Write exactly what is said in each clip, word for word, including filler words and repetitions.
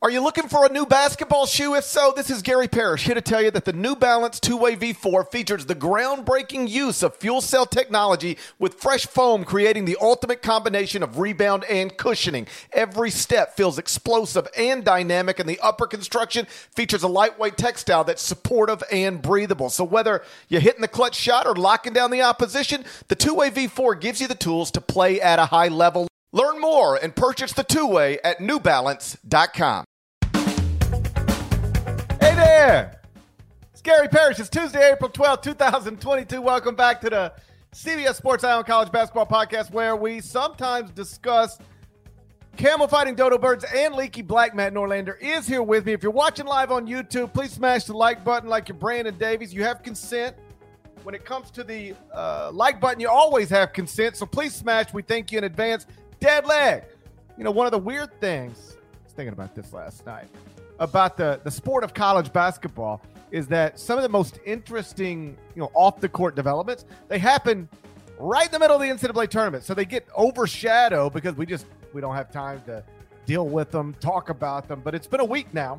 Are you looking for a new basketball shoe? If so, this is Gary Parrish here to tell you that the New Balance two-way V four features the groundbreaking use of fuel cell technology with fresh foam, creating the ultimate combination of rebound and cushioning. Every step feels explosive and dynamic, and the upper construction features a lightweight textile that's supportive and breathable. So whether you're hitting the clutch shot or locking down the opposition, the two-way V four gives you the tools to play at a high level. Learn more and purchase the two-way at new balance dot com. Hey there! It's Gary Parrish. It's Tuesday, April twelfth, twenty twenty-two. Welcome back to the C B S Sports Eye on College Basketball Podcast, where we sometimes discuss camel fighting dodo birds and leaky black. Matt Norlander is here with me. If you're watching live on YouTube, please smash the like button like you're Brandon Davies. You have consent. When it comes to the uh, like button, you always have consent, so please smash. We thank you in advance. Dead leg. You know, one of the weird things, I was thinking about this last night, about the, the sport of college basketball is that some of the most interesting, you know, off-the-court developments, they happen right in the middle of the N C double A tournament. So they get overshadowed because we just we don't have time to deal with them, talk about them. But it's been a week now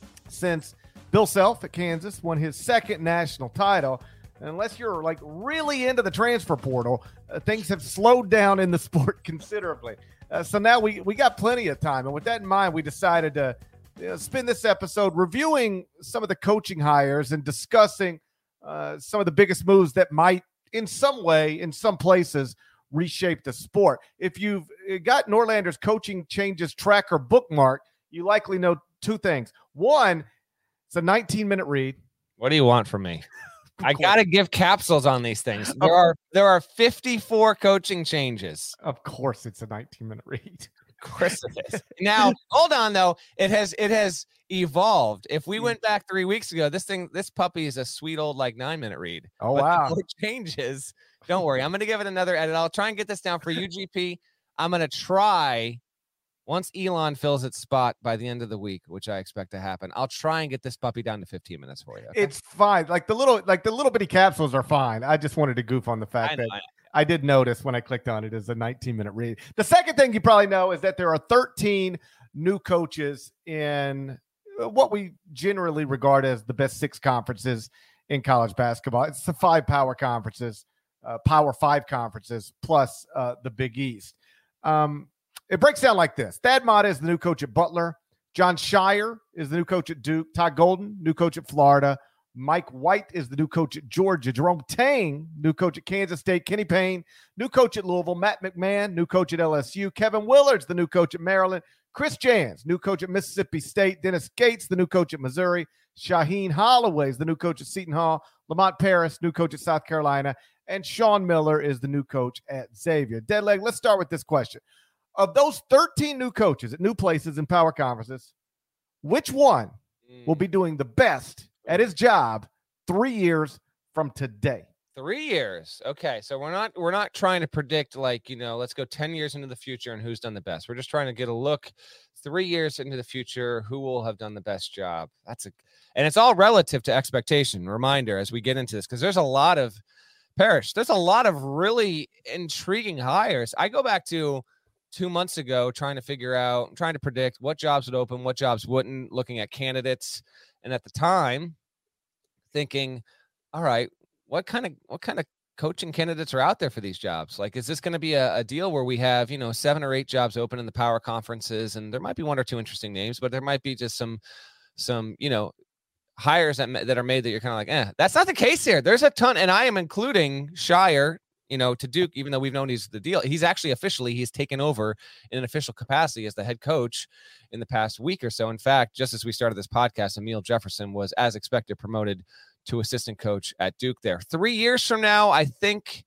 since Bill Self at Kansas won his second national title. And unless you're, like, really into the transfer portal, uh, things have slowed down in the sport considerably. Uh, so now we, we got plenty of time. And with that in mind, we decided to you know, spend this episode reviewing some of the coaching hires and discussing uh, some of the biggest moves that might, in some way, in some places, reshape the sport. If you've got Norlander's coaching changes tracker bookmark, you likely know two things. One, it's a nineteen-minute read. What do you want from me? I got to give capsules on these things. There are there are fifty-four coaching changes. Of course, it's a nineteen-minute read. Of course it is. Now, hold on though. It has it has evolved. If we went back three weeks ago, this thing, this puppy is a sweet old like nine minute read. Oh but wow! The changes. Don't worry. I'm going to give it another edit. I'll try and get this down for you, G P. I'm going to try. Once Elon fills its spot by the end of the week, which I expect to happen, I'll try and get this puppy down to fifteen minutes for you. Okay? It's fine. Like the little, like the little bitty capsules are fine. I just wanted to goof on the fact I know, that I, know. I did notice when I clicked on it is a nineteen minute read. The second thing you probably know is that there are thirteen new coaches in what we generally regard as the best six conferences in college basketball. It's the five power conferences, uh, power five conferences, plus uh, the Big East. Um, It breaks down like this. Thad Matta is the new coach at Butler. Jon Scheyer is the new coach at Duke. Todd Golden, new coach at Florida. Mike White is the new coach at Georgia. Jerome Tang, new coach at Kansas State. Kenny Payne, new coach at Louisville. Matt McMahon, new coach at L S U. Kevin Willard's the new coach at Maryland. Chris Jans, new coach at Mississippi State. Dennis Gates, the new coach at Missouri. Shaheen Holloway is the new coach at Seton Hall. Lamont Paris, new coach at South Carolina. And Sean Miller is the new coach at Xavier. Deadleg, let's start with this question. Of those thirteen new coaches at new places in power conferences, which one will be doing the best at his job three years from today? Three years. Okay. So we're not, we're not trying to predict like, you know, let's go ten years into the future and who's done the best. We're just trying to get a look three years into the future, who will have done the best job. That's a, and it's all relative to expectation. Reminder as we get into this, because there's a lot of Parrish. There's a lot of really intriguing hires. I go back to two months ago, trying to figure out, trying to predict what jobs would open, what jobs wouldn't, looking at candidates. And at the time thinking, all right, what kind of, what kind of coaching candidates are out there for these jobs? Like, is this going to be a, a deal where we have, you know, seven or eight jobs open in the power conferences, and there might be one or two interesting names, but there might be just some, some, you know, hires that, that are made that you're kind of like, eh, that's not the case here. There's a ton. And I am including Scheyer, you know, to Duke, even though we've known he's the deal, he's actually officially, he's taken over in an official capacity as the head coach in the past week or so. In fact, just as we started this podcast, Emil Jefferson was, as expected, promoted to assistant coach at Duke there. Three years from now, I think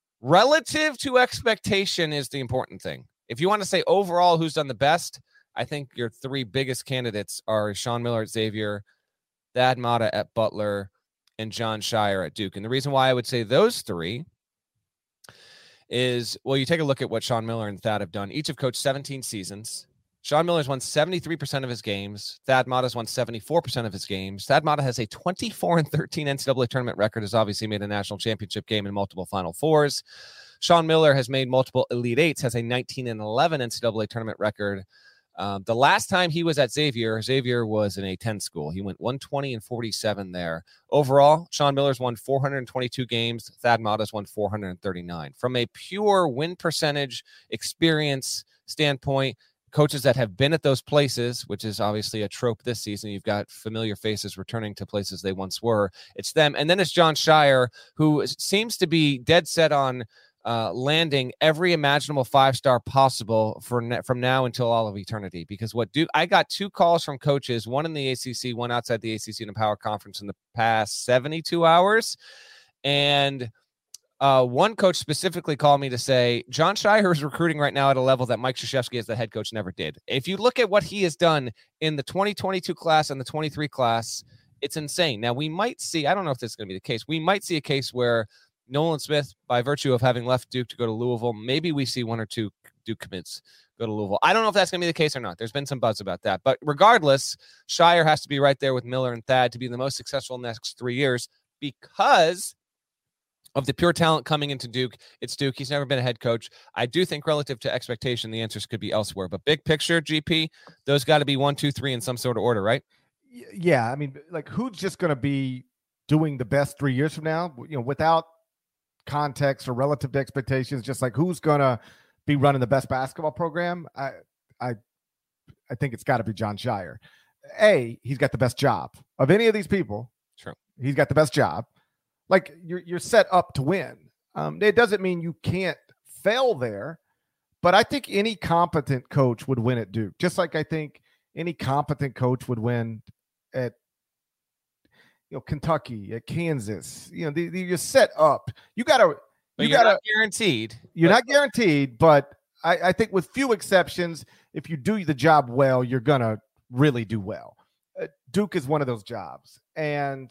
relative to expectation is the important thing. If you want to say overall who's done the best, I think your three biggest candidates are Sean Miller at Xavier, Thad Matta at Butler, and Jon Scheyer at Duke. And the reason why I would say those three is, well, you take a look at what Sean Miller and Thad have done. Each have coached seventeen seasons. Sean Miller's won seventy-three percent of his games. Thad Matta's won seventy-four percent of his games. Thad Matta has a twenty-four and thirteen N C double A tournament record, has obviously made a national championship game in multiple Final Fours. Sean Miller has made multiple Elite Eights, has a nineteen and eleven N C double A tournament record, Um, the last time he was at Xavier, Xavier was in a ten school. He went one twenty and forty-seven there. Overall, Sean Miller's won four hundred twenty-two games. Thad Matta's won four hundred thirty-nine. From a pure win percentage experience standpoint, coaches that have been at those places, which is obviously a trope this season, you've got familiar faces returning to places they once were. It's them. And then it's Jon Scheyer, who seems to be dead set on Uh, landing every imaginable five-star possible for ne- from now until all of eternity. Because what Duke, I got two calls from coaches, one in the A C C, one outside the A C C in a power conference in the past seventy-two hours. And uh, one coach specifically called me to say, Jon Scheyer is recruiting right now at a level that Mike Krzyzewski as the head coach never did. If you look at what he has done in the twenty twenty-two class and the twenty-three class, it's insane. Now we might see, I don't know if this is going to be the case. We might see a case where Nolan Smith, by virtue of having left Duke to go to Louisville, maybe we see one or two Duke commits go to Louisville. I don't know if that's going to be the case or not. There's been some buzz about that. But regardless, Scheyer has to be right there with Miller and Thad to be the most successful in the next three years because of the pure talent coming into Duke. It's Duke. He's never been a head coach. I do think relative to expectation, the answers could be elsewhere. But big picture, G P, those got to be one, two, three in some sort of order, right? Yeah. I mean, like, who's just going to be doing the best three years from now, you know, without context or relative to expectations, just like who's gonna be running the best basketball program? I I I think it's got to be Jon Scheyer. A, he's got the best job of any of these people. True. He's got the best job. Like you're you're set up to win. Um, it doesn't mean you can't fail there, but I think any competent coach would win at Duke, just like I think any competent coach would win at you know, Kentucky, at Kansas. You know, the, the, you're set up. You got to, you got to guaranteed. You're but- not guaranteed, but I, I think with few exceptions, if you do the job well, you're going to really do well. Uh, Duke is one of those jobs. And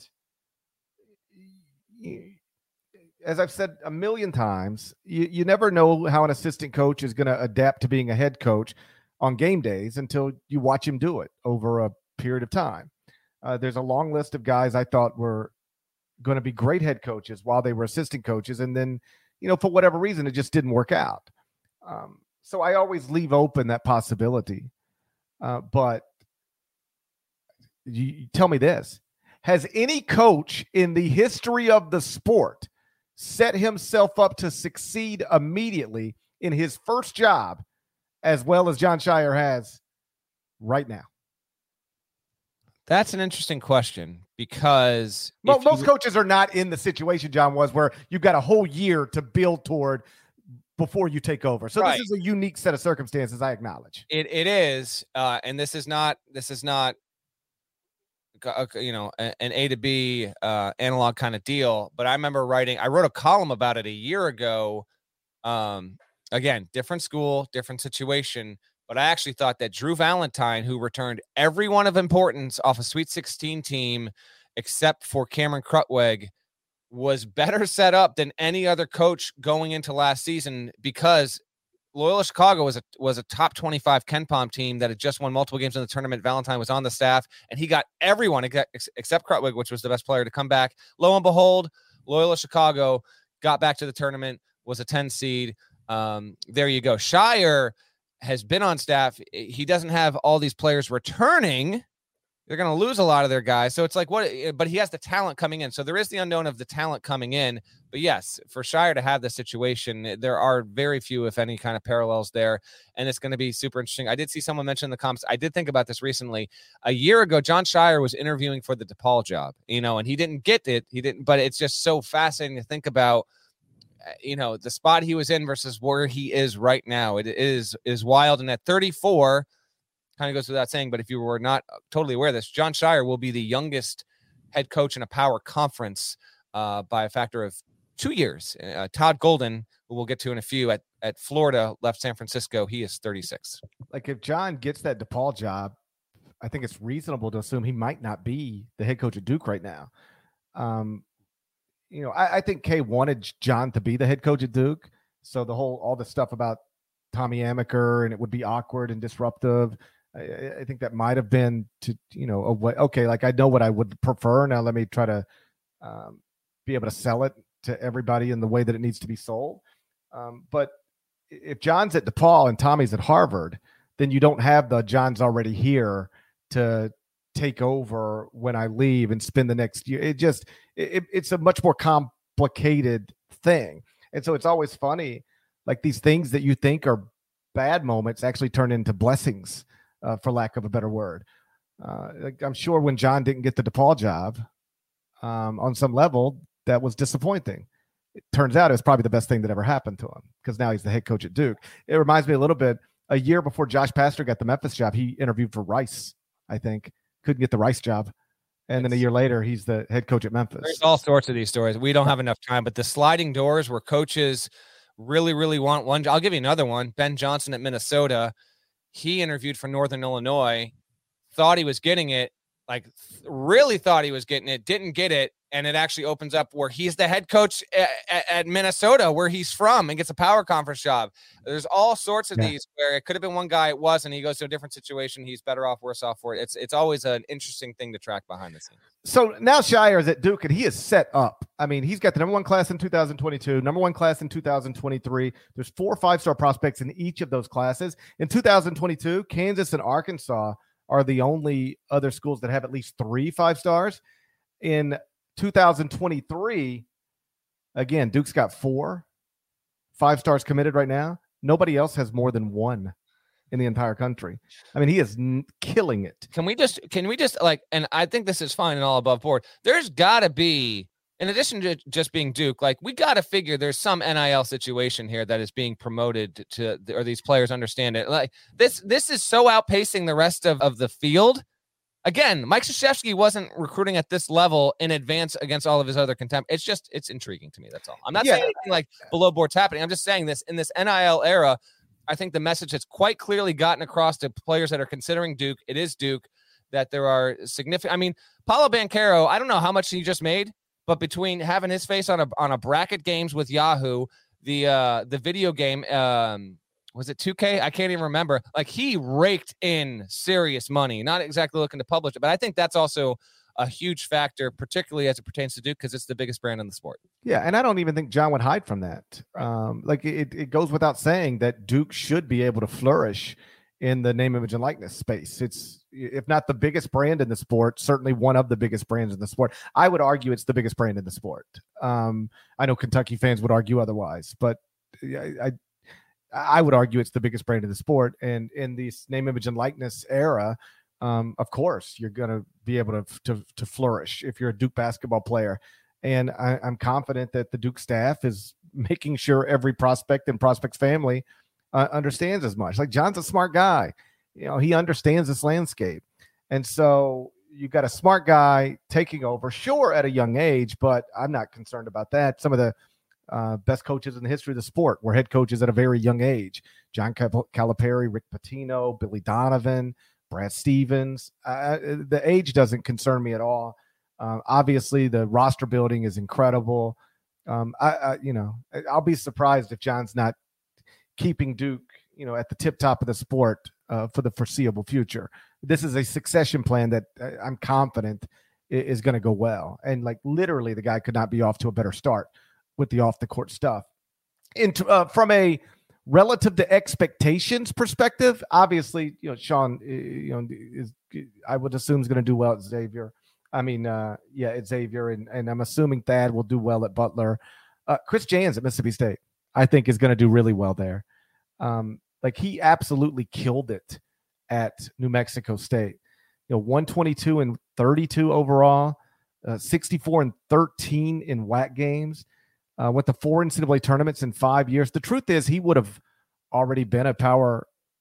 as I've said a million times, you, you never know how an assistant coach is going to adapt to being a head coach on game days until you watch him do it over a period of time. Uh, there's a long list of guys I thought were going to be great head coaches while they were assistant coaches. And then, you know, for whatever reason, it just didn't work out. Um, so I always leave open that possibility. Uh, but you, you tell me this, has any coach in the history of the sport set himself up to succeed immediately in his first job as well as Jon Scheyer has right now? That's an interesting question because well, most you, coaches are not in the situation John was where you've got a whole year to build toward before you take over. So right. This is a unique set of circumstances, I acknowledge. It it is, uh, and this is not this is not you know an A to B uh, analog kind of deal. But I remember writing, I wrote a column about it a year ago. Um, again, different school, different situation. But I actually thought that Drew Valentine, who returned every one of importance off a Sweet sixteen team except for Cameron Krutwig, was better set up than any other coach going into last season because Loyola Chicago was a was a top twenty-five KenPom team that had just won multiple games in the tournament. Valentine was on the staff, and he got everyone ex- except Krutwig, which was the best player, to come back. Lo and behold, Loyola Chicago got back to the tournament, was a ten seed. Um, there you go. Scheyer has been on staff. He doesn't have all these players returning. They're going to lose a lot of their guys. So it's like, what, but he has the talent coming in. So there is the unknown of the talent coming in. But yes, for Scheyer to have this situation, there are very few, if any, kind of parallels there. And it's going to be super interesting. I did see someone mention in the comments, I did think about this recently. A year ago, Jon Scheyer was interviewing for the DePaul job, you know, and he didn't get it. He didn't, but it's just so fascinating to think about, you know, the spot he was in versus where he is right now. It is is wild. And at thirty-four, kind of goes without saying, but if you were not totally aware of this, Jon Scheyer will be the youngest head coach in a power conference uh, by a factor of two years. Uh, Todd Golden, who we'll get to in a few, at, at Florida, left San Francisco. He is thirty-six. Like if John gets that DePaul job, I think it's reasonable to assume he might not be the head coach at Duke right now. Um, You know, I, I think Kay wanted John to be the head coach at Duke. So the whole, all the stuff about Tommy Amaker and it would be awkward and disruptive. I, I think that might have been to, you know, a way, okay, like I know what I would prefer. Now let me try to um, be able to sell it to everybody in the way that it needs to be sold. Um, but if John's at DePaul and Tommy's at Harvard, then you don't have the John's already here to take over when I leave and spend the next year. It just, it, it's a much more complicated thing. And so it's always funny, like these things that you think are bad moments actually turn into blessings, uh, for lack of a better word. Uh, like I'm sure when John didn't get the DePaul job, um, on some level, that was disappointing. It turns out it was probably the best thing that ever happened to him because now he's the head coach at Duke. It reminds me a little bit, a year before Josh Pastner got the Memphis job, he interviewed for Rice, I think. Couldn't get the Rice job. And then a year later, he's the head coach at Memphis. There's all sorts of these stories. We don't have enough time, but the sliding doors where coaches really, really want one. I'll give you another one. Ben Johnson at Minnesota. He interviewed for Northern Illinois, thought he was getting it, like really thought he was getting it, didn't get it. And it actually opens up where he's the head coach at, at, at Minnesota, where he's from, and gets a power conference job. There's all sorts of yeah. these where it could have been one guy, it wasn't. He goes to a different situation. He's better off, worse off for it. It's it's always an interesting thing to track behind the scenes. So now Scheyer is at Duke, and he is set up. I mean, he's got the number one class in two thousand twenty-two, number one class in two thousand twenty-three. There's four five-star prospects in each of those classes. In two thousand twenty-two, Kansas and Arkansas are the only other schools that have at least three five stars. In two thousand twenty-three, again, Duke's got four five stars committed right now. Nobody else has more than one in the entire country. I mean, he is n- killing it. Can we just, can we just like, and I think this is fine and all above board. There's got to be, in addition to just being Duke, like we got to figure there's some N I L situation here that is being promoted to, or these players understand it. Like this, this is so outpacing the rest of, of the field. Again, Mike Krzyzewski wasn't recruiting at this level in advance against all of his other contempt. It's just, it's intriguing to me. That's all. I'm not yeah. saying anything like below board's happening. I'm just saying this in this N I L era. I think the message has quite clearly gotten across to players that are considering Duke. It is Duke, that there are significant. I mean, Paolo Banchero, I don't know how much he just made, but between having his face on a on a bracket games with Yahoo, the uh, the video game. Um, Was it two K? I can't even remember. Like he raked in serious money, not exactly looking to publish it, but I think that's also a huge factor, particularly as it pertains to Duke, because it's the biggest brand in the sport. Yeah. And I don't even think John would hide from that. Um, like it, it goes without saying that Duke should be able to flourish in the name, image, and likeness space. It's, if not the biggest brand in the sport, certainly one of the biggest brands in the sport. I would argue it's the biggest brand in the sport. Um, I know Kentucky fans would argue otherwise, but I, I I would argue it's the biggest brand in the sport. And in this name, image, and likeness era, um, of course, you're going to be able to, to to flourish if you're a Duke basketball player. And I, I'm confident that the Duke staff is making sure every prospect and prospect's family uh, understands as much. Like John's a smart guy. You know, he understands this landscape. And so you've got a smart guy taking over, sure, at a young age, but I'm not concerned about that. Some of the Uh, best coaches in the history of the sport were head coaches at a very young age. John Cal- Calipari, Rick Pitino, Billy Donovan, Brad Stevens. Uh, the age doesn't concern me at all. Uh, obviously, the roster building is incredible. Um, I, I, you know, I'll be surprised if John's not keeping Duke, you know, at the tip top of the sport uh, for the foreseeable future. This is a succession plan that I'm confident is going to go well. And like literally, the guy could not be off to a better start with the off the court stuff. And uh, from a relative to expectations perspective, obviously, you know, Sean, you know, is, I would assume is going to do well at Xavier. I mean, uh, yeah, at Xavier, and, and I'm assuming Thad will do well at Butler. Uh, Chris Jans at Mississippi State, I think, is going to do really well there. Um, like he absolutely killed it at New Mexico State. You know, one twenty-two and thirty-two overall, uh, sixty-four and thirteen in W A C games. Uh, with the four N C double A tournaments in five years. The truth is he would have already been a power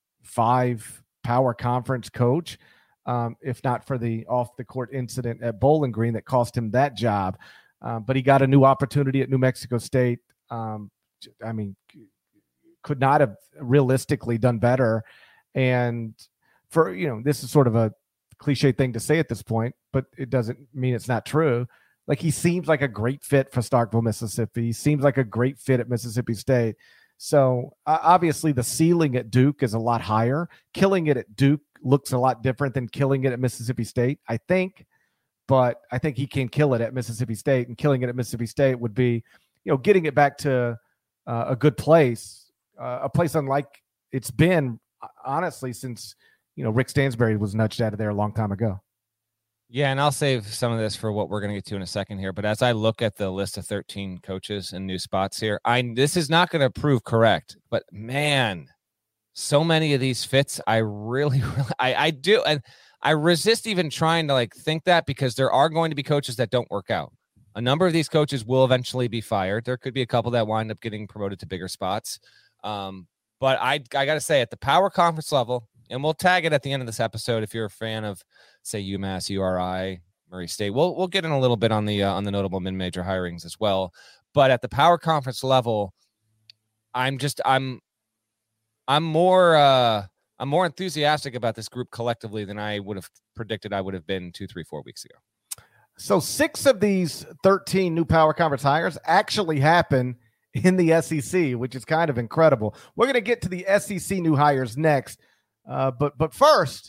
five power conference coach um, if not for the off the court incident at Bowling Green that cost him that job. Um, but he got a new opportunity at New Mexico State. Um, I mean, could not have realistically done better. And for, you know, this is sort of a cliche thing to say at this point, but it doesn't mean it's not true. Like he seems like a great fit for Starkville, Mississippi. He seems like a great fit at Mississippi State. So uh, obviously the ceiling at Duke is a lot higher. Killing it at Duke looks a lot different than killing it at Mississippi State, I think. But I think he can kill it at Mississippi State, and killing it at Mississippi State would be, you know, getting it back to uh, a good place, uh, a place unlike it's been honestly, since, you know, Rick Stansbury was nudged out of there a long time ago. Yeah, and I'll save some of this for what we're going to get to in a second here. But as I look at the list of thirteen coaches and new spots here, I this is not going to prove correct. But man, so many of these fits, I really, really, I, I do, and I resist even trying to like think that, because there are going to be coaches that don't work out. A number of these coaches will eventually be fired. There could be a couple that wind up getting promoted to bigger spots. Um, but I, I got to say, at the power conference level, and we'll tag it at the end of this episode if you're a fan of, say, UMass, U R I, Murray State. We'll we'll get in a little bit on the uh, on the notable mid-major hirings as well. But at the power conference level, I'm just I'm I'm more uh, I'm more enthusiastic about this group collectively than I would have predicted I would have been two, three, four weeks ago. So six of these thirteen new power conference hires actually happen in the S E C, which is kind of incredible. We're going to get to the S E C new hires next. Uh, but but first,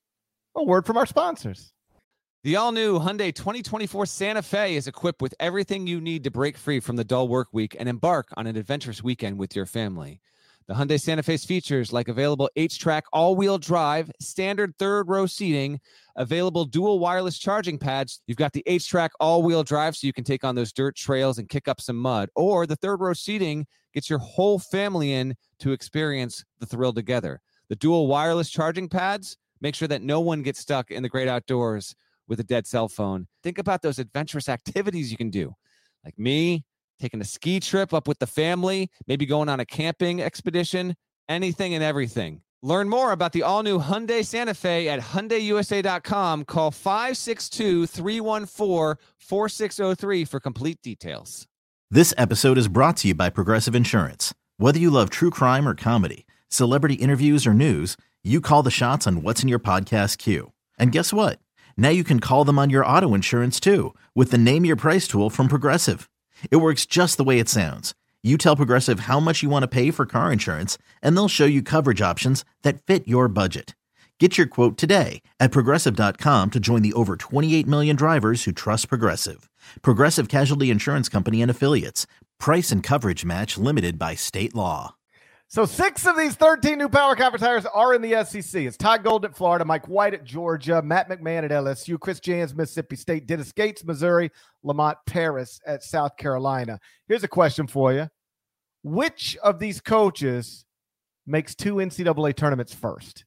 a word from our sponsors. The all-new Hyundai twenty twenty-four Santa Fe is equipped with everything you need to break free from the dull work week and embark on an adventurous weekend with your family. The Hyundai Santa Fe's features like available H-Track all-wheel drive, standard third-row seating, available dual wireless charging pads. You've got the H-Track all-wheel drive so you can take on those dirt trails and kick up some mud. Or the third-row seating gets your whole family in to experience the thrill together. The dual wireless charging pads make sure that no one gets stuck in the great outdoors with a dead cell phone. Think about those adventurous activities you can do, like me, taking a ski trip up with the family, maybe going on a camping expedition, anything and everything. Learn more about the all-new Hyundai Santa Fe at Hyundai U S A dot com. Call five six two, three one four, four six zero three for complete details. This episode is brought to you by Progressive Insurance. Whether you love true crime or comedy, celebrity interviews or news, you call the shots on what's in your podcast queue. And guess what? Now you can call them on your auto insurance too with the Name Your Price tool from Progressive. It works just the way it sounds. You tell Progressive how much you want to pay for car insurance, and they'll show you coverage options that fit your budget. Get your quote today at Progressive dot com to join the over twenty-eight million drivers who trust Progressive. Progressive Casualty Insurance Company and Affiliates. Price and coverage match limited by state law. So six of these thirteen new power conference hires are in the S E C. It's Todd Golden at Florida, Mike White at Georgia, Matt McMahon at L S U, Chris Jans, Mississippi State, Dennis Gates, Missouri, Lamont Paris at South Carolina. Here's a question for you. Which of these coaches makes two N C double A tournaments first?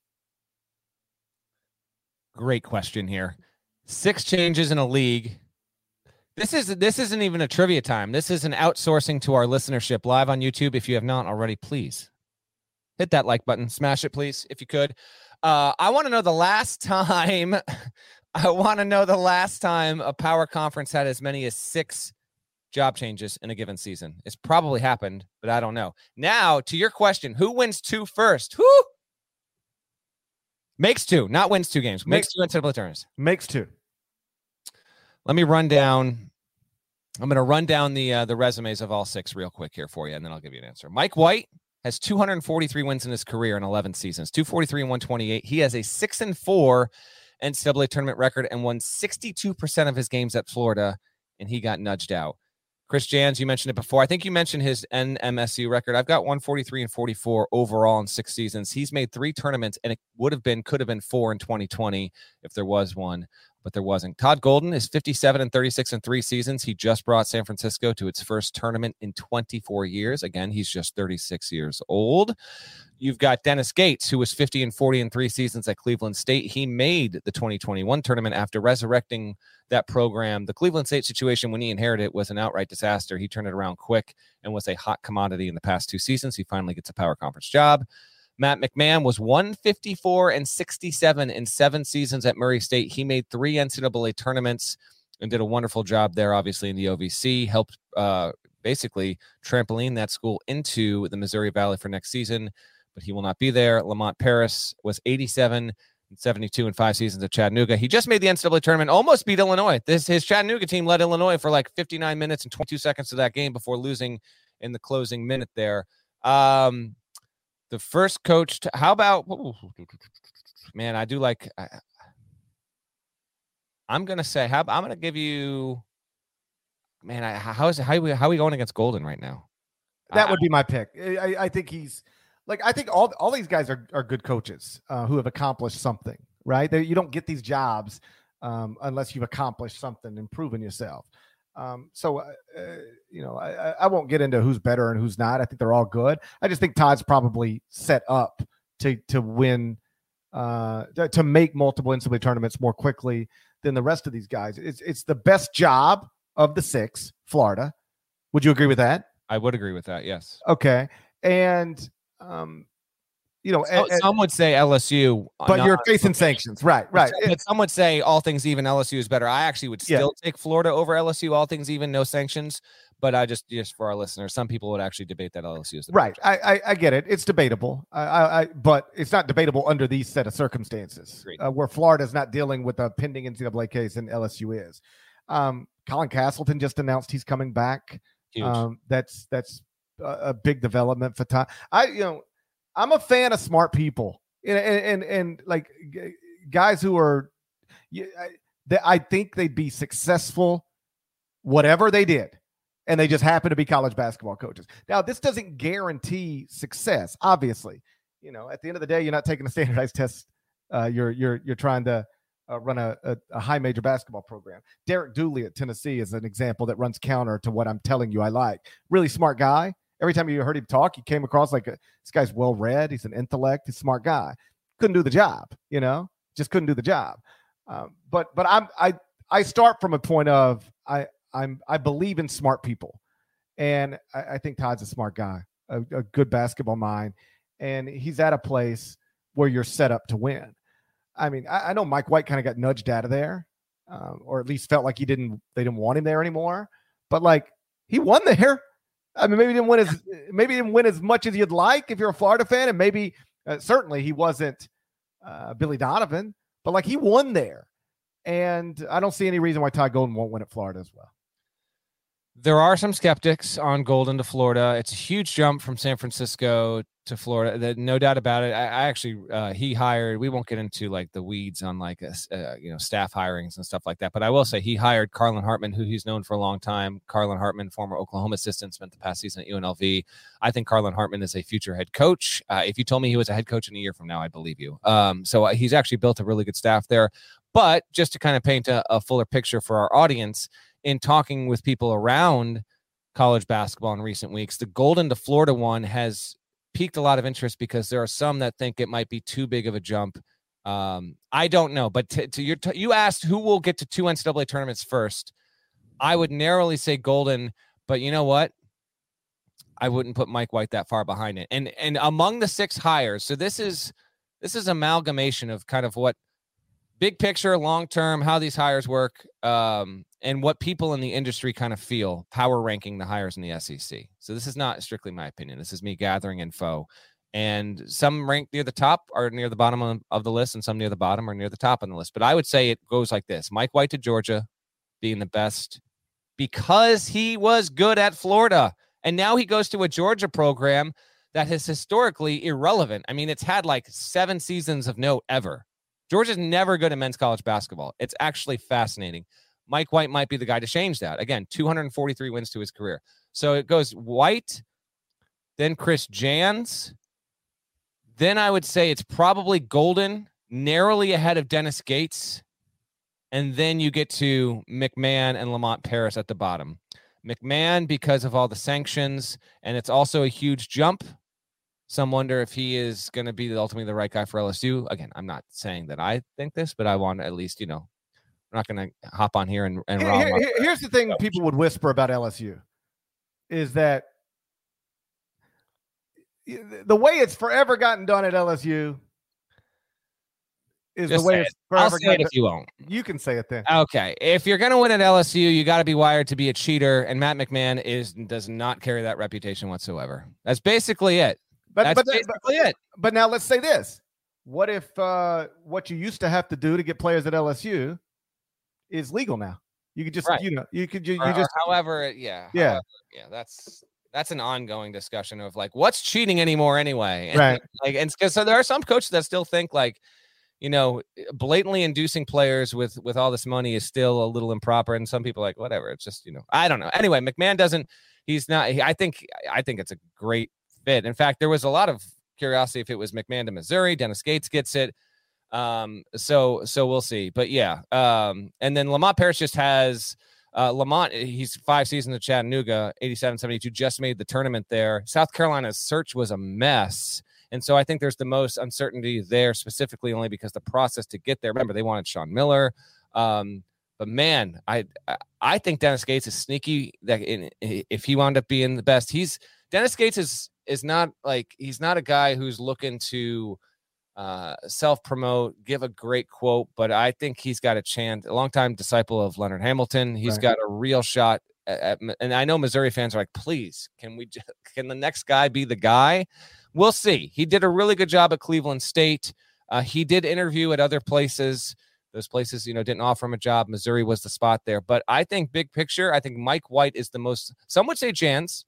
Great question here. Six changes in a league. This is this isn't even a trivia time. This is an outsourcing to our listenership live on YouTube. If you have not already, please hit that like button. Smash it, please, if you could. Uh, I want to know the last time. I want to know the last time a power conference had as many as six job changes in a given season. It's probably happened, but I don't know. Now, to your question, who wins two first? Who makes two? Not wins two games. Makes, makes two N C double A tournaments. Makes two. Let me run down. I'm going to run down the uh, the resumes of all six real quick here for you, and then I'll give you an answer. Mike White has two hundred forty-three wins in his career in eleven seasons, two forty-three and one twenty-eight. He has a six and four N C double A tournament record and won sixty-two percent of his games at Florida, and he got nudged out. Chris Jans, you mentioned it before. I think you mentioned his N M S U record. I've got one forty-three and forty-four overall in six seasons. He's made three tournaments, and it would have been, could have been four in twenty twenty if there was one, but there wasn't. Todd Golden is fifty-seven and thirty-six in three seasons. He just brought San Francisco to its first tournament in twenty-four years. Again, he's just thirty-six years old. You've got Dennis Gates, who was fifty and forty in three seasons at Cleveland State. He made the twenty twenty-one tournament after resurrecting that program. The Cleveland State situation when he inherited it was an outright disaster. He turned it around quick and was a hot commodity in the past two seasons. He finally gets a power conference job. Matt McMahon was one fifty-four and sixty-seven in seven seasons at Murray State. He made three N C double A tournaments and did a wonderful job there, obviously, in the O V C. Helped uh, basically trampoline that school into the Missouri Valley for next season, but he will not be there. Lamont Paris was eighty-seven and seventy-two in five seasons at Chattanooga. He just made the N C double A tournament, almost beat Illinois. This His Chattanooga team led Illinois for like fifty-nine minutes and twenty-two seconds of that game before losing in the closing minute there. Um, The first coach, to, how about, ooh, man, I do like, I, I'm going to say, how, I'm going to give you, man, I, how is it, how are, we, how are we going against Golden right now? That I, would be my pick. I, I think he's like I think all all these guys are are good coaches uh, who have accomplished something, right? They, you don't get these jobs um, unless you've accomplished something and proven yourself. Um, so, uh, you know, I, I won't get into who's better and who's not. I think they're all good. I just think Todd's probably set up to to win, uh, to make multiple N C double A tournaments more quickly than the rest of these guys. It's it's the best job of the six, Florida. Would you agree with that? I would agree with that. Yes. Okay. And, um, you know, so, and, some would say L S U, but you're facing sanctions, right? Right. But some would say all things even, L S U is better. I actually would still yeah. take Florida over L S U, all things even, no sanctions. But I just, just for our listeners, some people would actually debate that L S U is the right. I, I, I get it. It's debatable. I, I, I, but it's not debatable under these set of circumstances uh, where Florida is not dealing with a pending N C double A case and L S U is. Um, Colin Castleton just announced he's coming back. Huge. Um, that's that's a, a big development for Todd. I, you know. I'm a fan of smart people and, and, and, and like guys who are, I, I think they'd be successful, whatever they did. And they just happen to be college basketball coaches. Now, this doesn't guarantee success. Obviously, you know, at the end of the day, you're not taking a standardized test. Uh, you're, you're, you're trying to uh, run a, a, a high major basketball program. Derek Dooley at Tennessee is an example that runs counter to what I'm telling you I like. Really smart guy. Every time you heard him talk, he came across like a, this guy's well-read. He's an intellect. He's a smart guy. Couldn't do the job, you know, just couldn't do the job. Um, but but I'm I I start from a point of I I'm I believe in smart people, and I, I think Todd's a smart guy, a, a good basketball mind, and he's at a place where you're set up to win. I mean, I, I know Mike White kind of got nudged out of there, um, or at least felt like he didn't they didn't want him there anymore. But like he won there. I mean, maybe he didn't win as maybe he didn't win as much as you'd like if you're a Florida fan, and maybe uh, certainly he wasn't uh, Billy Donovan, but like he won there, and I don't see any reason why Todd Golden won't win at Florida as well. There are some skeptics on Golden to Florida. It's a huge jump from San Francisco to Florida. No doubt about it. I, I actually, uh, he hired, we won't get into like the weeds on like, a, uh, you know, staff hirings and stuff like that. But I will say he hired Carlin Hartman, who he's known for a long time. Carlin Hartman, former Oklahoma assistant, spent the past season at U N L V. I think Carlin Hartman is a future head coach. Uh, if you told me he was a head coach in a year from now, I believe you. Um, so uh, he's actually built a really good staff there. But just to kind of paint a, a fuller picture for our audience, in talking with people around college basketball in recent weeks, the Golden to Florida one has piqued a lot of interest because there are some that think it might be too big of a jump. Um, I don't know, but to, to your, t- you asked who will get to two N C double A tournaments first. I would narrowly say Golden, but you know what? I wouldn't put Mike White that far behind it. And and among the six hires, so this is this is amalgamation of kind of what big picture, long term, how these hires work, um, and what people in the industry kind of feel, power ranking the hires in the S E C. So this is not strictly my opinion. This is me gathering info. And some rank near the top are near the bottom of the list, and some near the bottom are near the top on the list. But I would say it goes like this. Mike White to Georgia being the best because he was good at Florida. And now he goes to a Georgia program that is historically irrelevant. I mean, it's had like seven seasons of note ever. Georgia's never good at men's college basketball. It's actually fascinating. Mike White might be the guy to change that. Again, two hundred forty-three wins to his career. So it goes White, then Chris Jans. Then I would say it's probably Golden, narrowly ahead of Dennis Gates. And then you get to McMahon and Lamont Paris at the bottom. McMahon because of all the sanctions, and it's also a huge jump. Some wonder if he is going to be the, ultimately the right guy for L S U. Again, I'm not saying that I think this, but I want to at least, you know, I'm not going to hop on here and, and here, here, here, here's the thing people would whisper about L S U is that the way it's forever gotten done at L S U is Just the way it. it's forever I'll say gotten it if you won't. You can say it then. Okay. If you're going to win at L S U, you got to be wired to be a cheater, and Matt McMahon is does not carry that reputation whatsoever. That's basically it. But, That's but, basically but, it. But now let's say this. What if uh, what you used to have to do to get players at L S U is legal now? You could just, right. you know, you could you, you or, just. Or however, yeah, yeah, however, yeah. That's that's an ongoing discussion of like what's cheating anymore anyway, and, right? Like, and because so there are some coaches that still think like, you know, blatantly inducing players with with all this money is still a little improper, and some people are like whatever. It's just, you know, I don't know. Anyway, McMahon doesn't. He's not. He, I think. I think it's a great fit. In fact, there was a lot of curiosity if it was McMahon to Missouri. Dennis Gates gets it. Um, so so we'll see. But yeah, um, and then Lamont Paris just has uh, Lamont. He's five seasons at Chattanooga, eighty-seven seventy-two, just made the tournament there. South Carolina's search was a mess. And so I think there's the most uncertainty there, specifically only because the process to get there. Remember, they wanted Sean Miller. Um, but man, I I think Dennis Gates is sneaky. That in, if he wound up being the best, he's Dennis Gates is is not like he's not a guy who's looking to uh, self promote, give a great quote. But I think he's got a chance. A longtime disciple of Leonard Hamilton. He's right. got a real shot. At, at, and I know Missouri fans are like, please, can we? Can the next guy be the guy? We'll see. He did a really good job at Cleveland State. Uh, he did interview at other places. Those places, you know, didn't offer him a job. Missouri was the spot there. But I think big picture, I think Mike White is the most, some would say Jans.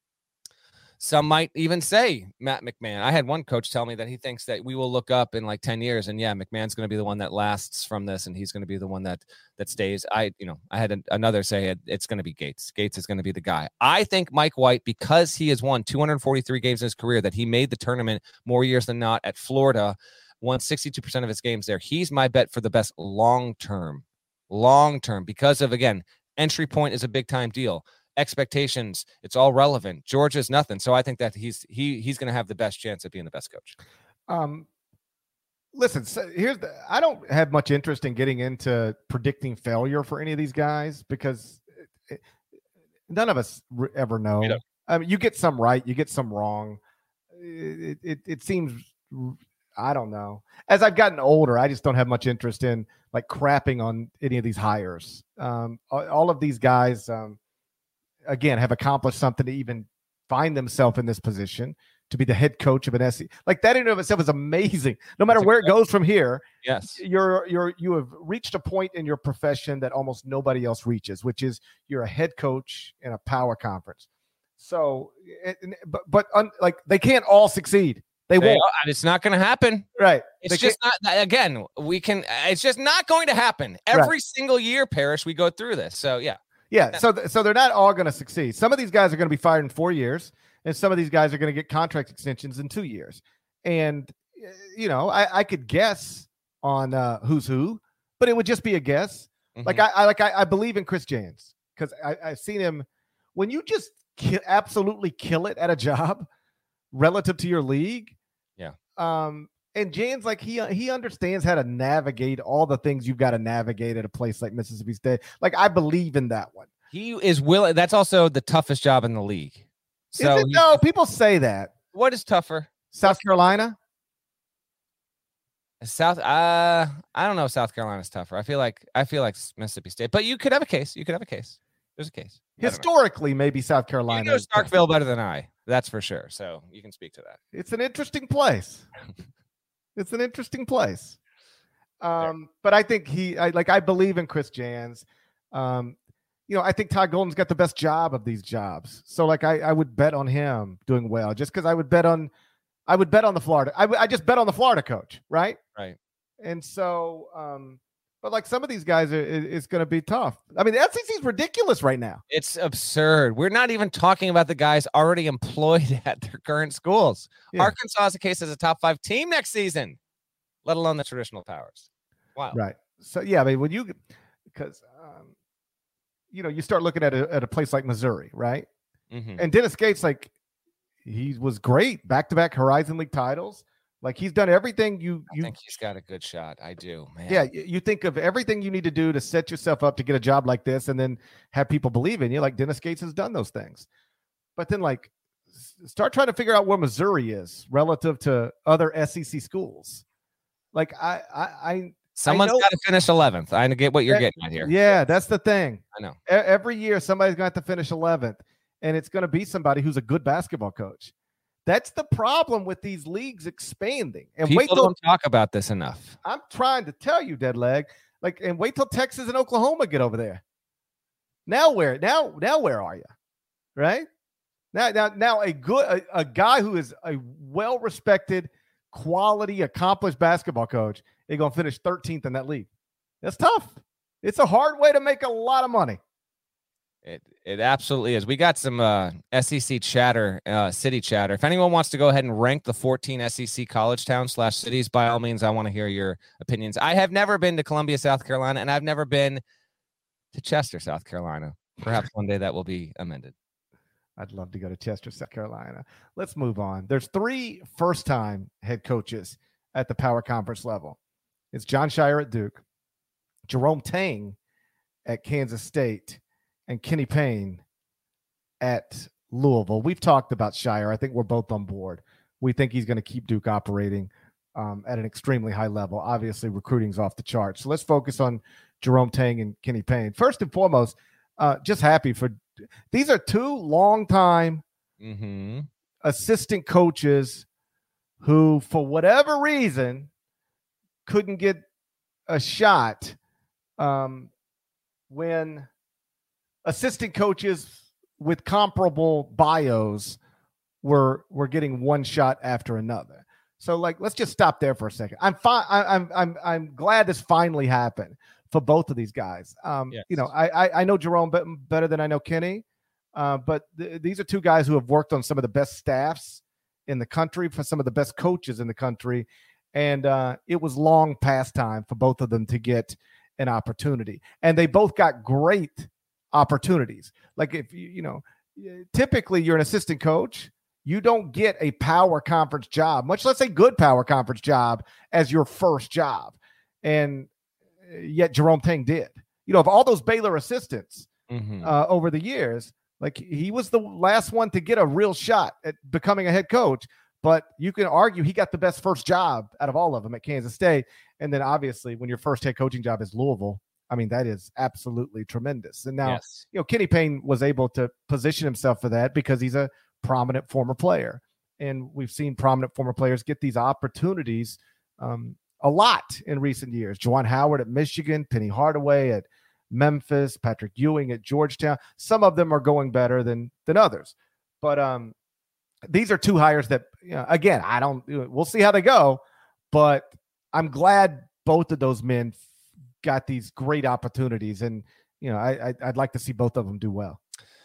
Some might even say Matt McMahon. I had one coach tell me that he thinks that we will look up in like ten years and yeah, McMahon's going to be the one that lasts from this and he's going to be the one that that stays. I, you know, I had a, another say it, it's going to be Gates. Gates is going to be the guy. I think Mike White, because he has won two hundred forty-three games in his career, that he made the tournament more years than not at Florida, won sixty-two percent of his games there. He's my bet for the best long-term, long-term because of, again, entry point is a big time deal. Expectations, it's all relevant. Georgia's nothing. So I think that he's he he's going to have the best chance at being the best coach. Um, listen, so here's the, I don't have much interest in getting into predicting failure for any of these guys because it, it, none of us re- ever know. You know. I mean, you get some right, you get some wrong. It, it it seems, I don't know. As I've gotten older, I just don't have much interest in like crapping on any of these hires. Um, all, all of these guys. Um, again, have accomplished something to even find themselves in this position to be the head coach of an S E C. Like that in and of itself is amazing. No matter where it goes from here, yes, you're you're you have reached a point in your profession that almost nobody else reaches, which is you're a head coach in a power conference. So, but but un, like they can't all succeed. They, they won't. Are, it's not going to happen. Right. It's they just can't. not. Again, we can. It's just not going to happen every right. single year. Parrish, we go through this. So yeah. Yeah, so th- so they're not all going to succeed. Some of these guys are going to be fired in four years, and some of these guys are going to get contract extensions in two years. And, you know, I, I could guess on uh, who's who, but it would just be a guess. Mm-hmm. Like I, I like I, I believe in Chris Jans because I've seen him. When you just ki- absolutely kill it at a job relative to your league, yeah. Um, and Jans, like he he understands how to navigate all the things you've got to navigate at a place like Mississippi State. Like I believe in that one. He is willing. That's also the toughest job in the league. So is it? No, people say that. What is tougher? South Carolina? South uh I don't know if South Carolina's tougher. I feel like I feel like Mississippi State, but you could have a case. You could have a case. There's a case. Historically, maybe South Carolina. You know Starkville better than I. That's for sure. So you can speak to that. It's an interesting place. It's an interesting place. Um, yeah. But I think he I, like I believe in Chris Jans. Um, you know, I think Todd Golden's got the best job of these jobs. So like I, I would bet on him doing well just because I would bet on I would bet on the Florida. I, w- I just bet on the Florida coach, right? Right. And so, um, but like some of these guys, are, it, it's going to be tough. I mean, the S E C is ridiculous right now. It's absurd. We're not even talking about the guys already employed at their current schools. Yeah. Arkansas is a case as a top five team next season, let alone the traditional powers. Wow. Right. So, yeah, I mean, when you, because, um, you know, you start looking at a, at a place like Missouri, right? Mm-hmm. And Dennis Gates, like, he was great, back-to-back Horizon League titles. Like he's done everything you. you I think he's got a good shot. I do, man. Yeah, you think of everything you need to do to set yourself up to get a job like this, and then have people believe in you. Like Dennis Gates has done those things, but then like start trying to figure out where Missouri is relative to other S E C schools. Like I, I, I someone's got to finish eleventh. I get what you're getting at here. Yeah, that's the thing. I know. Every year somebody's going to have to finish eleventh, and it's going to be somebody who's a good basketball coach. That's the problem with these leagues expanding. And people wait till, don't talk about this enough. I'm trying to tell you, Deadleg. Like, and wait till Texas and Oklahoma get over there. Now where? Now, now where are you? Right? Now, now, now a good a, a guy who is a well-respected, quality, accomplished basketball coach is going to finish thirteenth in that league. That's tough. It's a hard way to make a lot of money. It it absolutely is. We got some uh, S E C chatter, uh, city chatter. If anyone wants to go ahead and rank the fourteen S E C college towns slash cities, by all means, I want to hear your opinions. I have never been to Columbia, South Carolina, and I've never been to Chester, South Carolina. Perhaps one day that will be amended. I'd love to go to Chester, South Carolina. Let's move on. There's three first-time head coaches at the power conference level. It's Jon Scheyer at Duke, Jerome Tang at Kansas State, and Kenny Payne at Louisville. We've talked about Scheyer. I think we're both on board. We think he's going to keep Duke operating um, at an extremely high level. Obviously, recruiting's off the charts. So let's focus on Jerome Tang and Kenny Payne. First and foremost, uh, just happy for – these are two long-time mm-hmm. assistant coaches who, for whatever reason, couldn't get a shot um, when – assistant coaches with comparable bios were were getting one shot after another. So, like, let's just stop there for a second. I'm fine. I'm I'm I'm glad this finally happened for both of these guys. Um, yes. You know, I, I I know Jerome be- better than I know Kenny, uh, but th- these are two guys who have worked on some of the best staffs in the country, for some of the best coaches in the country, and uh, it was long past time for both of them to get an opportunity, and they both got great opportunities. Like, if you, you know, typically you're an assistant coach, you don't get a power conference job, much less a good power conference job, as your first job. And yet Jerome Tang did. You know, of all those Baylor assistants mm-hmm. uh, over the years, like, he was the last one to get a real shot at becoming a head coach. But you can argue he got the best first job out of all of them at Kansas State. And then obviously when your first head coaching job is Louisville, I mean, that is absolutely tremendous. And now, yes. you know, Kenny Payne was able to position himself for that because he's a prominent former player. And we've seen prominent former players get these opportunities um, a lot in recent years. Juwan Howard at Michigan, Penny Hardaway at Memphis, Patrick Ewing at Georgetown. Some of them are going better than than others. But um, these are two hires that, you know, again, I don't, we'll see how they go. But I'm glad both of those men got these great opportunities, and you know, I, I I'd like to see both of them do well.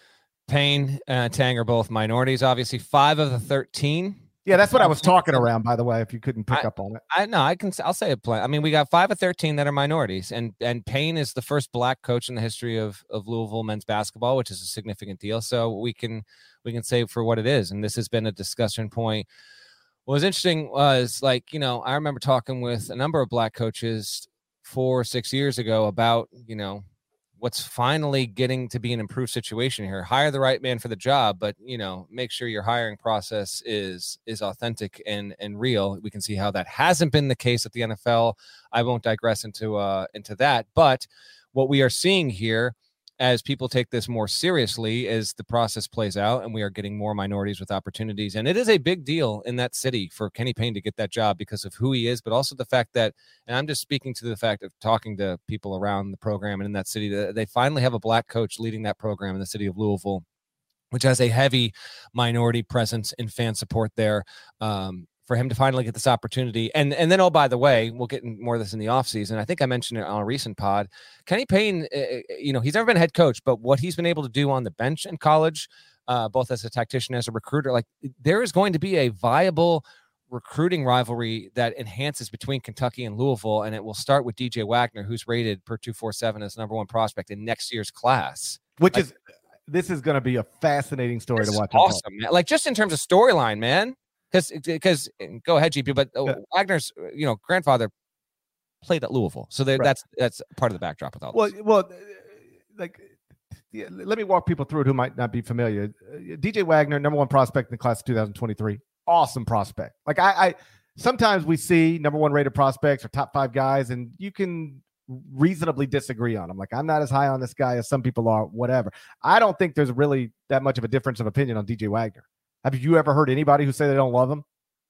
Payne and Tang are both minorities, obviously. Five of the thirteen. Yeah, that's what I was talking around, by the way, if you couldn't pick I, up on it. I know I can I'll say it plain. I mean, we got five of thirteen that are minorities, and and Payne is the first black coach in the history of of Louisville men's basketball, which is a significant deal. So we can we can say for what it is, and this has been a discussion point. What was interesting was, like, you know, I remember talking with a number of black coaches four or six years ago about, you know, what's finally getting to be an improved situation here. Hire the right man for the job, but, you know, make sure your hiring process is is authentic and and real. We can see how that hasn't been the case at the N F L. I won't digress into uh into that, but what we are seeing here, as people take this more seriously as the process plays out, and we are getting more minorities with opportunities. And it is a big deal in that city for Kenny Payne to get that job because of who he is, but also the fact that, and I'm just speaking to the fact of talking to people around the program and in that city, that they finally have a black coach leading that program in the city of Louisville, which has a heavy minority presence and fan support there. Um, for him to finally get this opportunity. And and then, oh, by the way, we'll get more of this in the offseason. I think I mentioned it on a recent pod. Kenny Payne, uh, you know, he's never been a head coach, but what he's been able to do on the bench in college, uh, both as a tactician, as a recruiter, like, there is going to be a viable recruiting rivalry that enhances between Kentucky and Louisville. And it will start with D J Wagner, who's rated per two forty-seven as number one prospect in next year's class. Which like, is, this is going to be a fascinating story to watch. Awesome, man. Like, just in terms of storyline, man. Because, because go ahead, G P. But uh, yeah. Wagner's, you know, grandfather played at Louisville, so right. that's that's part of the backdrop with all well, this. Well, like, yeah, let me walk people through it who might not be familiar. Uh, D J Wagner, number one prospect in the class of two thousand twenty-three, awesome prospect. Like, I, I sometimes we see number one rated prospects or top five guys, and you can reasonably disagree on them. Like, I'm not as high on this guy as some people are. Whatever. I don't think there's really that much of a difference of opinion on D J Wagner. Have you ever heard anybody who say they don't love him?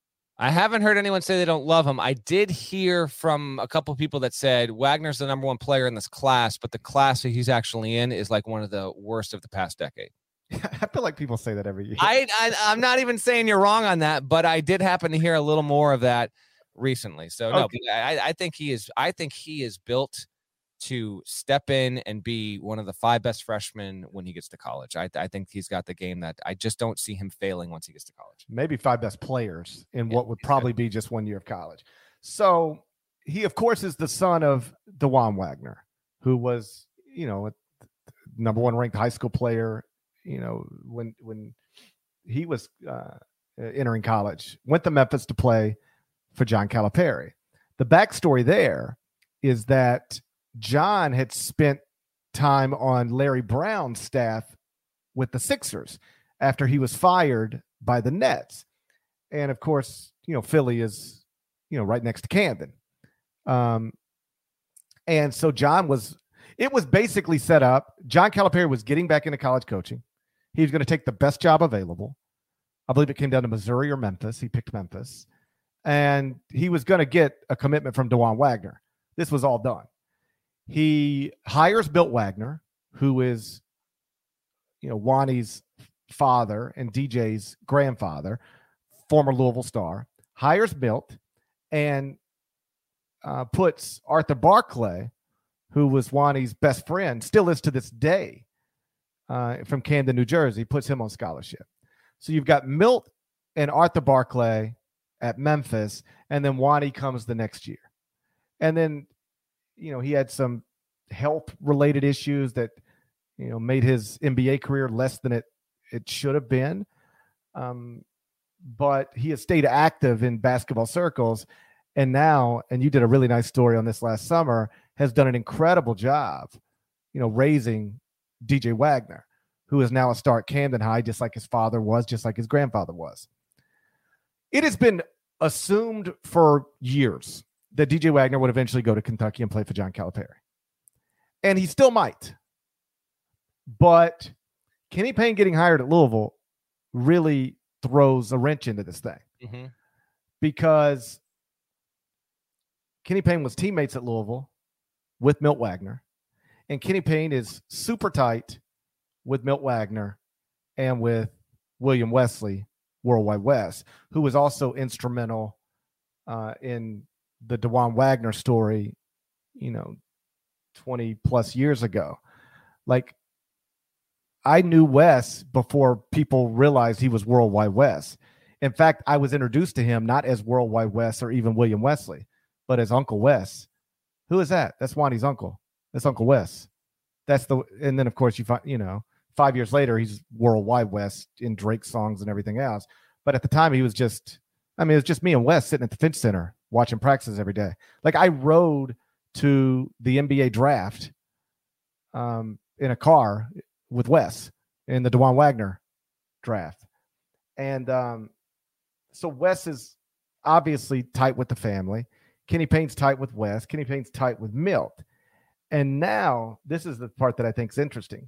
I haven't heard anyone say they don't love him. I did hear from a couple of people that said Wagner's the number one player in this class, but the class that he's actually in is like one of the worst of the past decade. I feel like people say that every year. I, I I'm not even saying you're wrong on that, but I did happen to hear a little more of that recently. So no, okay. I, I think he is. I think he is built to step in and be one of the five best freshmen when he gets to college. I, I think he's got the game that I just don't see him failing once he gets to college. Maybe five best players in Yeah, what would probably good. be just one year of college. So he, of course, is the son of DeJuan Wagner, who was, you know, a number one ranked high school player, you know, when when he was uh, entering college, went to Memphis to play for John Calipari. The backstory there is that John had spent time on Larry Brown's staff with the Sixers after he was fired by the Nets. And of course, you know, Philly is, you know, right next to Camden. Um, and so John was, it was basically set up. John Calipari was getting back into college coaching. He was going to take the best job available. I believe it came down to Missouri or Memphis. He picked Memphis. And he was going to get a commitment from DeJuan Wagner. This was all done. He hires Milt Wagner, who is, you know, Wani's father and D J's grandfather, former Louisville Star, hires Milt and uh, puts Arthur Barclay, who was Wani's best friend, still is to this day, uh, from Camden, New Jersey, puts him on scholarship. So you've got Milt and Arthur Barclay at Memphis, and then Wani comes the next year. And then, you know, he had some health-related issues that, you know, made his N B A career less than it it should have been. Um, but he has stayed active in basketball circles, and now, and you did a really nice story on this last summer, has done an incredible job, you know, raising D J Wagner, who is now a star at Camden High, just like his father was, just like his grandfather was. It has been assumed for years that D J Wagner would eventually go to Kentucky and play for John Calipari. And he still might. But Kenny Payne getting hired at Louisville really throws a wrench into this thing. Mm-hmm. Because Kenny Payne was teammates at Louisville with Milt Wagner. And Kenny Payne is super tight with Milt Wagner and with William Wesley, Worldwide West, who was also instrumental uh, in the DeJuan Wagner story, you know, twenty plus years ago. Like, I knew Wes before people realized he was Worldwide West. In fact, I was introduced to him not as Worldwide West or even William Wesley, but as Uncle Wes. Who is that? That's Wani's uncle. That's Uncle Wes. That's the, and then of course you find, you know, five years later, he's Worldwide West in Drake songs and everything else. But at the time, he was just, I mean, it was just me and Wes sitting at the Finch Center watching practices every day. Like, I rode to the N B A draft um, in a car with Wes in the DeJuan Wagner draft. And um, so Wes is obviously tight with the family. Kenny Payne's tight with Wes. Kenny Payne's tight with Milt. And now, this is the part that I think is interesting.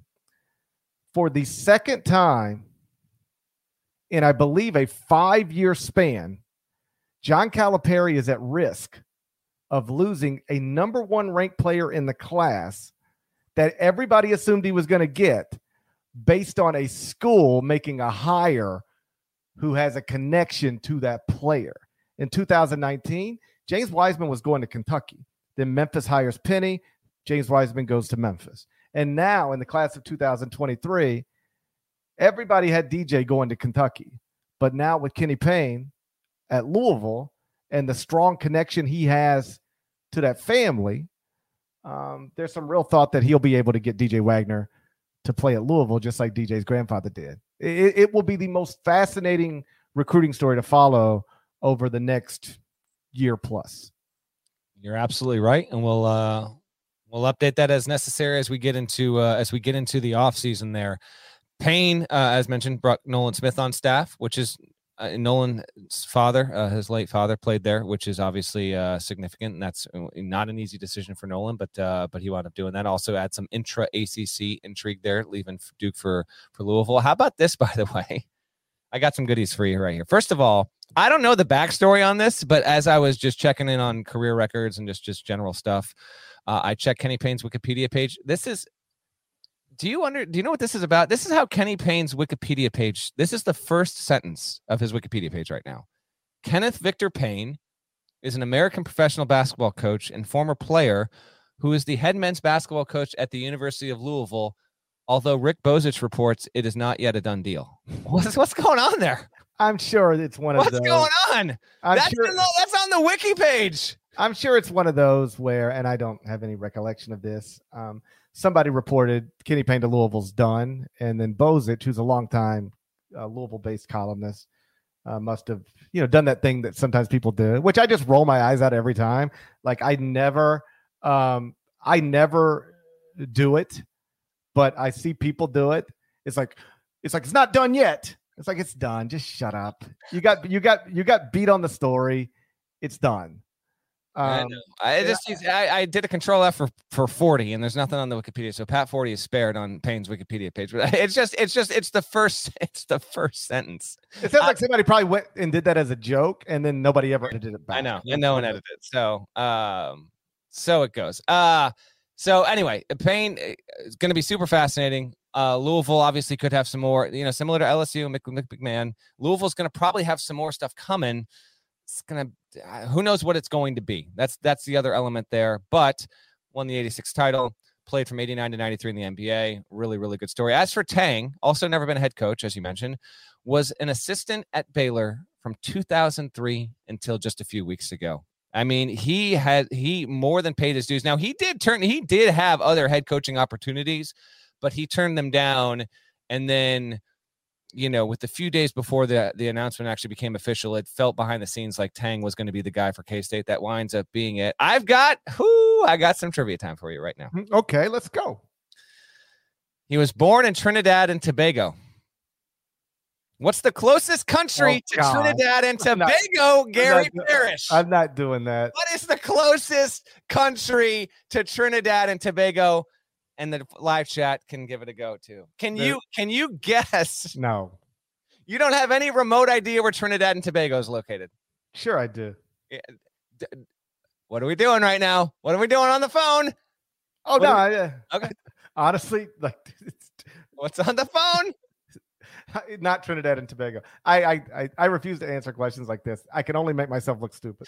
For the second time in, I believe, a five-year span, John Calipari is at risk of losing a number one ranked player in the class that everybody assumed he was going to get based on a school making a hire who has a connection to that player. In two thousand nineteen, James Wiseman was going to Kentucky. Then Memphis hires Penny. James Wiseman goes to Memphis. And now in the class of two thousand twenty-three, everybody had D J going to Kentucky. But now with Kenny Payne at Louisville and the strong connection he has to that family, um, there's some real thought that he'll be able to get D J Wagner to play at Louisville just like D J's grandfather did. It, it will be the most fascinating recruiting story to follow over the next year plus. You're absolutely right. And we'll, uh, We'll update that as necessary as we get into uh, as we get into the offseason there. Payne, uh, as mentioned, brought Nolan Smith on staff, which is uh, Nolan's father, uh, his late father, played there, which is obviously uh, significant. And that's not an easy decision for Nolan, but uh, but he wound up doing that. Also add some intra A C C intrigue there, leaving Duke for for Louisville. How about this, by the way? I got some goodies for you right here. First of all, I don't know the backstory on this, but as I was just checking in on career records and just just general stuff, Uh, I checked Kenny Payne's Wikipedia page. This is, do you under, do you know what this is about? This is how Kenny Payne's Wikipedia page, this is the first sentence of his Wikipedia page right now. Kenneth Victor Payne is an American professional basketball coach and former player who is the head men's basketball coach at the University of Louisville, although Rick Bozich reports it is not yet a done deal. What's, what's going on there? I'm sure it's one of What's those. What's going on? I'm that's, sure, in the, that's on the wiki page. I'm sure it's one of those where, and I don't have any recollection of this, um, somebody reported Kenny Payne to Louisville's done, and then Bozich, who's a longtime uh, Louisville-based columnist, uh, must have, you know, done that thing that sometimes people do, which I just roll my eyes at every time. Like I never, um, I never do it, but I see people do it. It's like, it's like it's not done yet. It's like it's done. Just shut up. You got, you got, you got beat on the story. It's done. Um, I, know. I just I, I did a control F for, for forty, and there's nothing on the Wikipedia, so Pat forty is spared on Payne's Wikipedia page. But it's just it's just it's the first it's the first sentence. It sounds uh, like somebody probably went and did that as a joke, and then nobody ever edited it back. I know, and no one edited it. So um, so it goes. Uh, so anyway, Payne is going to be super fascinating. Uh, Louisville obviously could have some more, you know, similar to L S U, McMahon. Louisville's going to probably have some more stuff coming. It's going to, uh, who knows what it's going to be. That's, that's the other element there, but won the eighty-six title, played from eighty-nine to ninety-three in the N B A. Really, really good story. As for Tang, also never been a head coach, as you mentioned, was an assistant at Baylor from two thousand three until just a few weeks ago. I mean, he had, he more than paid his dues. Now he did turn, he did have other head coaching opportunities, but he turned them down. And then, you know, with the few days before the, the announcement actually became official, it felt behind the scenes like Tang was going to be the guy for K-State. That winds up being it. I've got, whoo, I got some trivia time for you right now. Okay, let's go. He was born in Trinidad and Tobago. What's the closest country Oh, to God. Trinidad and I'm not- Tobago, Gary not- Parrish? I'm not doing that. What is the closest country to Trinidad and Tobago? And the live chat can give it a go too. Can you can you guess? No. You don't have any remote idea where Trinidad and Tobago is located. Sure, I do. Yeah. D- What are we doing right now? What are we doing on the phone? Oh, What no. do we- I, uh, Okay. honestly, like, it's What's on the phone? not Trinidad and Tobago. I, I, I, I refuse to answer questions like this. I can only make myself look stupid.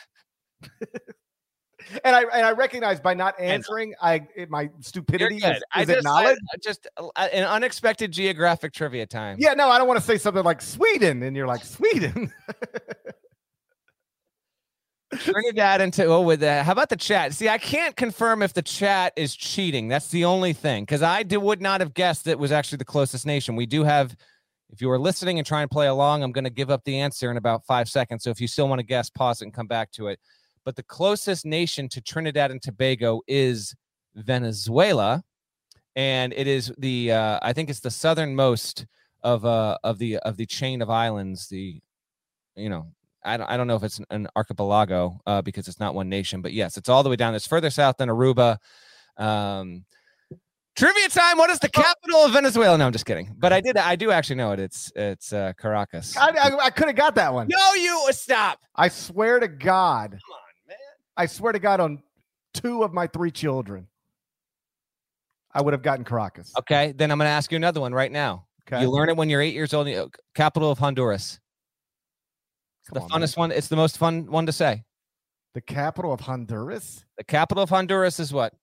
And I and I recognize by not answering, I, it, my stupidity You're is, good. I is just, acknowledged. I- just uh, an unexpected geographic trivia time. Yeah, no, I don't want to say something like Sweden, and you're like Sweden. Trinidad and to, oh, with that. How about the chat? See, I can't confirm if the chat is cheating. That's the only thing, because I do, would not have guessed it was actually the closest nation. We do have, if you are listening and trying to play along, I'm going to give up the answer in about five seconds. So if you still want to guess, pause it and come back to it. But the closest nation to Trinidad and Tobago is Venezuela, and it is the uh, I think it's the southernmost of uh of the of the chain of islands. The you know. I don't, I don't know if it's an, an archipelago uh, because it's not one nation, but yes, it's all the way down. It's further south than Aruba. Um, trivia time. What is the capital of Venezuela? No, I'm just kidding. But I did. I do actually know it. It's it's uh, Caracas. I, I, I could have got that one. No, you stop. I swear to God. Come on, man. I swear to God on two of my three children, I would have gotten Caracas. Okay, then I'm going to ask you another one right now. Okay. You learn it when you're eight years old. Capital of Honduras. It's the Come on, funnest one. It's the most fun one to say. The capital of Honduras? The capital of Honduras is what?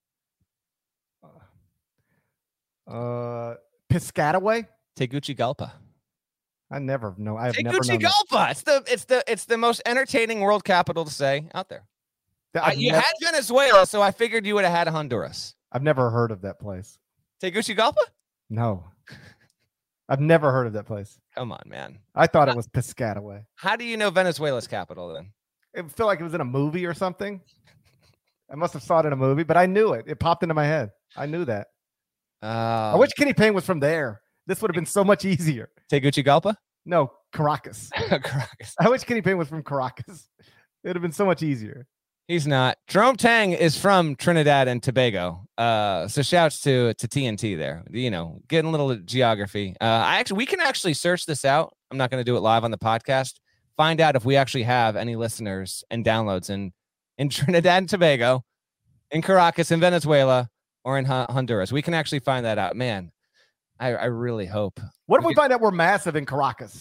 Uh, Piscataway? Tegucigalpa. I never know. I've never known. that. Tegucigalpa. It's the it's the it's the most entertaining world capital to say out there. Uh, I've, you never, had Venezuela, so I figured you would have had Honduras. I've never heard of that place. Tegucigalpa? No. I've never heard of that place. Come on, man. I thought it was Piscataway. How do you know Venezuela's capital then? It felt like it was in a movie or something. I must have saw it in a movie, but I knew it. It popped into my head. I knew that. Uh, I wish Kenny Payne was from there. This would have been so much easier. Tegucigalpa? No, Caracas. Caracas. I wish Kenny Payne was from Caracas. It would have been so much easier. He's not. Jerome Tang is from Trinidad and Tobago. Uh, so shouts to to T N T there. You know, getting a little geography. Uh, I actually we can actually search this out. I'm not going to do it live on the podcast. Find out if we actually have any listeners and downloads in in Trinidad and Tobago, in Caracas, in Venezuela, or in H- Honduras. We can actually find that out. Man, I, I really hope. What if We we find out we're massive in Caracas?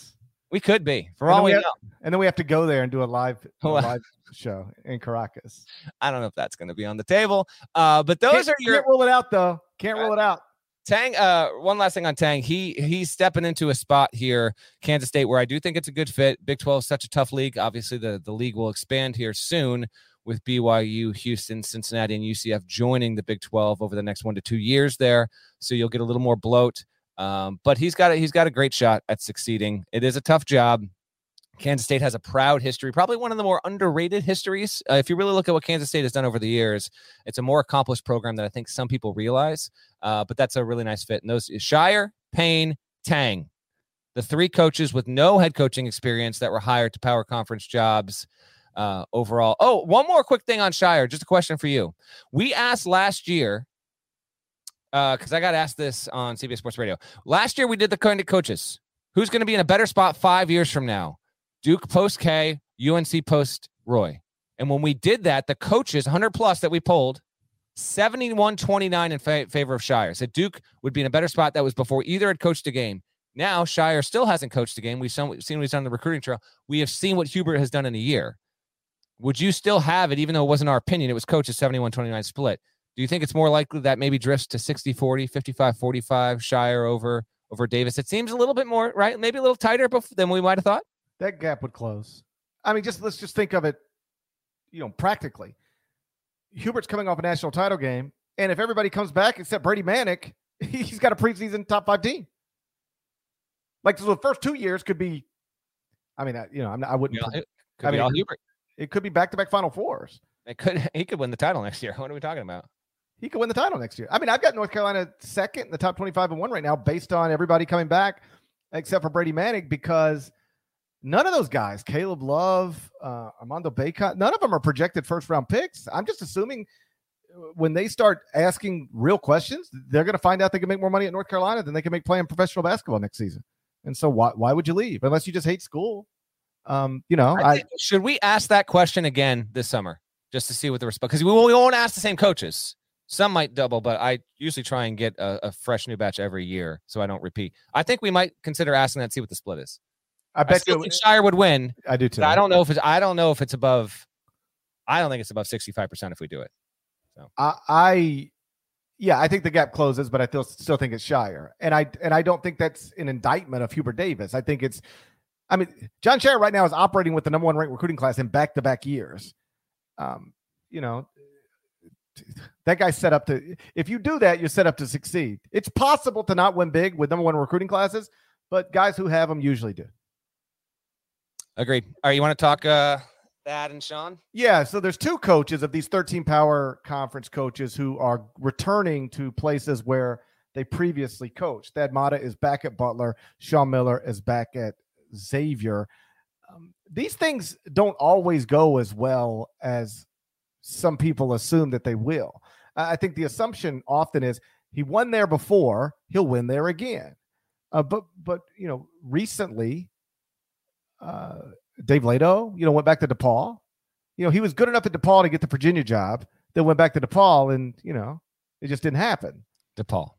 We could be, for And all then we we have- know. And then we have to go there and do a live, a Well- live show in Caracas. I don't know if that's going to be on the table. Uh, but those can't, are your can't rule it out though. Can't rule it out. Tang. Uh, one last thing on Tang. He he's stepping into a spot here, Kansas State, where I do think it's a good fit. Big twelve is such a tough league. Obviously, the, the league will expand here soon with B Y U, Houston, Cincinnati, and U C F joining the Big twelve over the next one to two years there. So you'll get a little more bloat. Um, but he's got a, he's got a great shot at succeeding. It is a tough job. Kansas State has a proud history, probably one of the more underrated histories. Uh, if you really look at what Kansas State has done over the years, it's a more accomplished program than I think some people realize. Uh, but that's a really nice fit. And those is Scheyer, Payne, Tang, the three coaches with no head coaching experience that were hired to power conference jobs uh, overall. Oh, one more quick thing on Scheyer. Just a question for you. We asked last year, because uh, I got asked this on C B S Sports Radio. Last year, we did the kind of coaches. Who's going to be in a better spot five years from now? Duke post K, U N C post Roy. And when we did that, the coaches, one hundred plus that we polled, seventy-one twenty-nine in fa- favor of Scheyer. Said Duke would be in a better spot. That was before either had coached a game. Now, Scheyer still hasn't coached a game. We've seen, we've seen what he's done on the recruiting trail. We have seen what Hubert has done in a year. Would you still have it, even though it wasn't our opinion? It was coach's seventy-one twenty-nine split. Do you think it's more likely that maybe drifts to sixty forty, fifty-five forty-five, Scheyer over, over Davis? It seems a little bit more, right? Maybe a little tighter than we might have thought. That gap would close. I mean, just let's just think of it, you know, practically. Hubert's coming off a national title game, and if everybody comes back except Brady Manick, he's got a preseason top five team. Like, so the first two years could be, I mean, I, you know, I'm not, I wouldn't. Yeah, it could I be mean, all Hubert. It could be back-to-back Final Fours. It could. He could win the title next year. What are we talking about? He could win the title next year. I mean, I've got North Carolina second in the top twenty-five and one right now, based on everybody coming back, except for Brady Manick, because none of those guys, Caleb Love, uh, Armando Bacot, none of them are projected first-round picks. I'm just assuming when they start asking real questions, they're going to find out they can make more money at North Carolina than they can make playing professional basketball next season. And so why why would you leave unless you just hate school? Um, you know, I I, think, should we ask that question again this summer just to see what the response? Because we, we won't ask the same coaches. Some might double, but I usually try and get a, a fresh new batch every year so I don't repeat. I think we might consider asking that, see what the split is. I bet I still you think Scheyer would win. I do too. But I don't know if it's. I don't know if it's above. I don't think it's above sixty-five percent if we do it. So I, I, yeah, I think the gap closes, but I still still think it's Scheyer, and I and I don't think that's an indictment of Hubert Davis. I think it's, I mean, John Scheyer right now is operating with the number one ranked recruiting class in back to back years. Um, you know, that guy's set up to. If you do that, you're set up to succeed. It's possible to not win big with number one recruiting classes, but guys who have them usually do. agreed. All right, you want to talk uh, Thad and Sean? Yeah, so there's two coaches of these thirteen power conference coaches who are returning to places where they previously coached. Thad Matta is back at Butler. Sean Miller is back at Xavier. Um, these things don't always go as well as some people assume that they will. I think the assumption often is he won there before, he'll win there again. Uh, but, but you know, recently, uh, Dave Lato, you know, went back to DePaul. You know, he was good enough at DePaul to get the Virginia job, then went back to DePaul, and, you know, it just didn't happen. DePaul.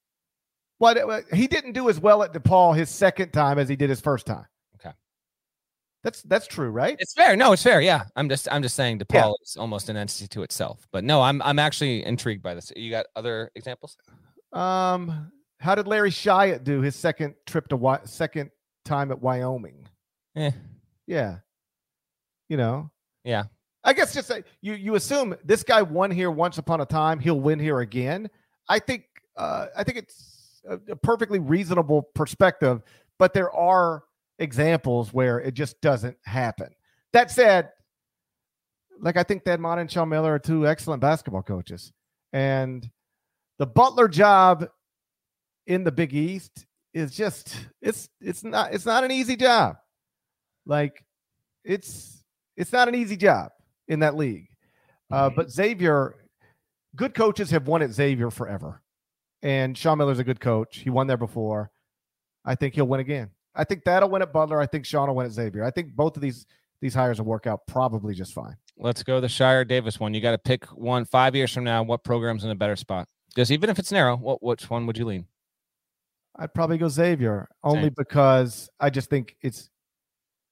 Well, he didn't do as well at DePaul his second time as he did his first time. Okay. That's that's true, right? It's fair. No, it's fair. Yeah. I'm just I'm just saying DePaul Yeah. is almost an entity to itself. But no, I'm I'm actually intrigued by this. You got other examples? Um, how did Larry Shyatt do his second trip to Wy- second time at Wyoming? Eh. Yeah. You know. Yeah. I guess just uh, you you assume this guy won here once upon a time, he'll win here again. I think uh, I think it's a, a perfectly reasonable perspective, but there are examples where it just doesn't happen. That said, like I think Thad Matta and Sean Miller are two excellent basketball coaches, and the Butler job in the Big East is just it's it's not it's not an easy job. Like it's it's not an easy job in that league. Uh, but Xavier, good coaches have won at Xavier forever. And Sean Miller's a good coach. He won there before. I think he'll win again. I think that'll win at Butler. I think Sean will win at Xavier. I think both of these these hires will work out probably just fine. Let's go the Scheyer Davis one. You got to pick one five years from now. What program's in a better spot? Because even if it's narrow, what which one would you lean? I'd probably go Xavier only Same. because I just think it's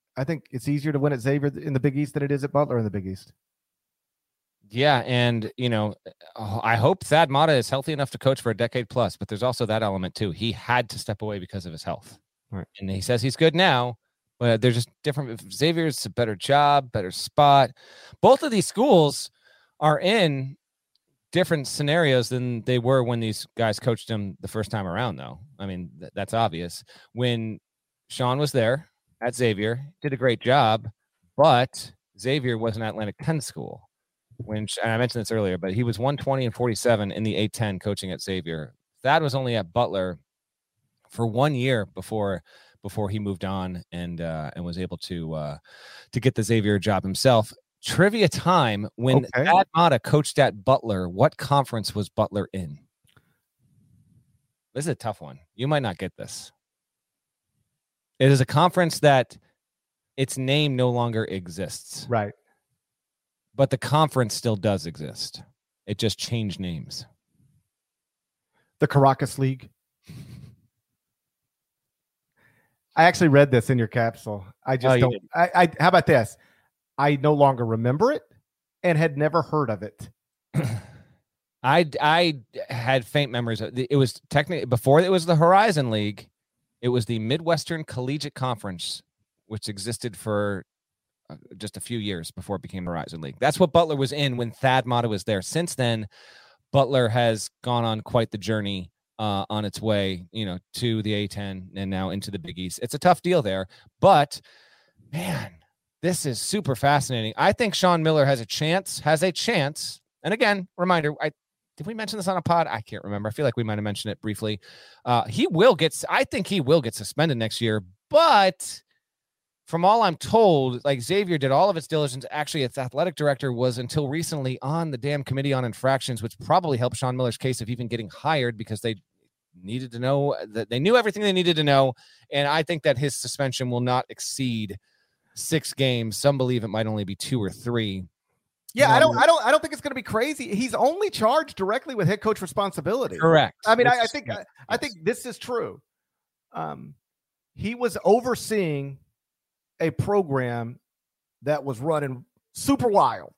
I think it's easier to win at Xavier in the Big East than it is at Butler in the Big East. Yeah, and, you know, I hope Thad Matta is healthy enough to coach for a decade plus, but there's also that element, too. He had to step away because of his health. Right. And he says he's good now, but they're just different. Xavier's a better job, better spot. Both of these schools are in different scenarios than they were when these guys coached him the first time around, though. I mean, th- that's obvious. When Sean was there at Xavier, did a great job, but Xavier was an Atlantic ten school. When and I mentioned this earlier, but he was one twenty and forty-seven in the A ten coaching at Xavier. Thad was only at Butler for one year before before he moved on and uh, and was able to uh, to get the Xavier job himself. Trivia time: when Okay. Thad Matta coached at Butler, what conference was Butler in? This is a tough one. You might not get this. It is a conference that its name no longer exists. Right. But the conference still does exist. It just changed names. The Caracas League. I actually read this in your capsule. I just Oh, you don't. did. I, I. How about this? I no longer remember it and had never heard of it. I I had faint memories. of- It was technically before it was the Horizon League. It was the Midwestern Collegiate Conference, which existed for uh, just a few years before it became the Horizon League. That's what Butler was in when Thad Matta was there. Since then, Butler has gone on quite the journey uh, on its way, you know, to the A ten and now into the Big East. It's a tough deal there, but man, this is super fascinating. I think Sean Miller has a chance, has a chance. And again, reminder, I did we mention this on a pod? I can't remember. I feel like we might have mentioned it briefly. Uh, he will get, I think he will get suspended next year, but from all I'm told, like Xavier did all of its diligence. Actually, its athletic director was until recently on the damn committee on infractions, which probably helped Sean Miller's case of even getting hired because they needed to know that they knew everything they needed to know. And I think that his suspension will not exceed six games. Some believe it might only be two or three. Yeah, I Um, don't. I don't. I don't think it's going to be crazy. He's only charged directly with head coach responsibility. Correct. I mean, I, Which I is- think. yes, I, I yes. think this is true. Um, he was overseeing a program that was running super wild,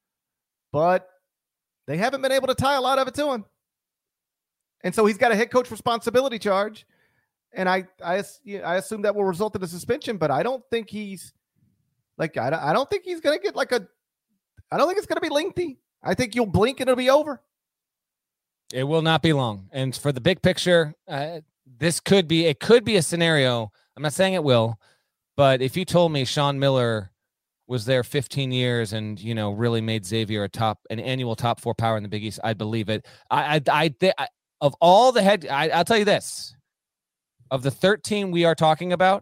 but they haven't been able to tie a lot of it to him, and so he's got a head coach responsibility charge. And I, I, I assume that will result in a suspension, but I don't think he's like I don't, I don't think he's going to get like a. I don't think it's going to be lengthy. I think you'll blink and it'll be over. It will not be long. And for the big picture, uh, this could be, it could be a scenario. I'm not saying it will, but if you told me Sean Miller was there fifteen years and, you know, really made Xavier a top, an annual top four power in the Big East, I'd believe it. I, I, I, th- I of all the head, I, I'll tell you this, of the thirteen we are talking about,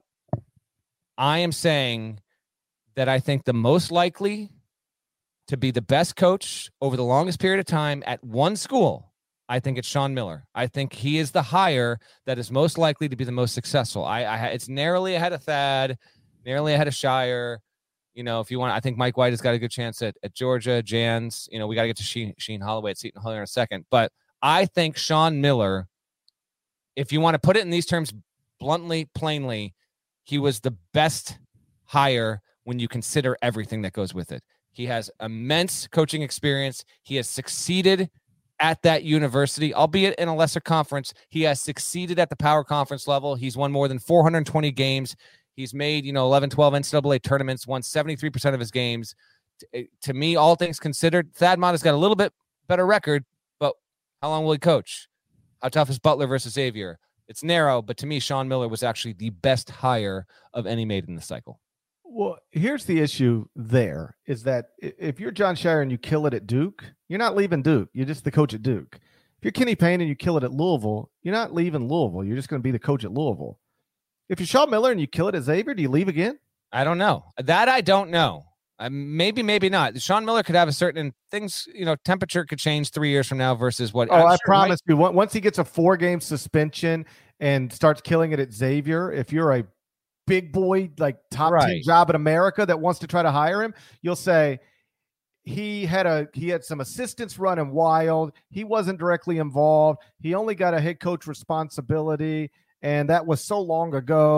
I am saying that I think the most likely to be the best coach over the longest period of time at one school, I think it's Sean Miller. I think he is the hire that is most likely to be the most successful. I, I it's narrowly ahead of Thad, narrowly ahead of Shire. You know, if you want, I think Mike White has got a good chance at, at Georgia, Jans. You know, we got to get to Sheen, Sheen Holloway at Seton Hall in a second. But I think Sean Miller, if you want to put it in these terms bluntly, plainly, he was the best hire when you consider everything that goes with it. He has immense coaching experience. He has succeeded at that university, albeit in a lesser conference. He has succeeded at the power conference level. He's won more than four hundred twenty games. He's made, you know, eleven, twelve N C double A tournaments, won seventy-three percent of his games. To, to me, all things considered, Thad Matta's got a little bit better record, but how long will he coach? How tough is Butler versus Xavier? It's narrow, but to me, Sean Miller was actually the best hire of any made in the cycle. Well, here's the issue there is that i- if you're John Shire and you kill it at Duke, you're not leaving Duke. You're just the coach at Duke. If you're Kenny Payne and you kill it at Louisville, you're not leaving Louisville. You're just going to be the coach at Louisville. If you're Sean Miller and you kill it at Xavier, do you leave again? I don't know. That I don't know. Uh, maybe, maybe not. Sean Miller could have a certain things, you know, temperature could change three years from now versus what. Oh, I'm I sure promise you, on- once he gets a four-game suspension and starts killing it at Xavier, if you're a big boy, like top ten Right. job in America that wants to try to hire him, you'll say he had a he had some assistants running wild. He wasn't directly involved. He only got a head coach responsibility, and that was so long ago.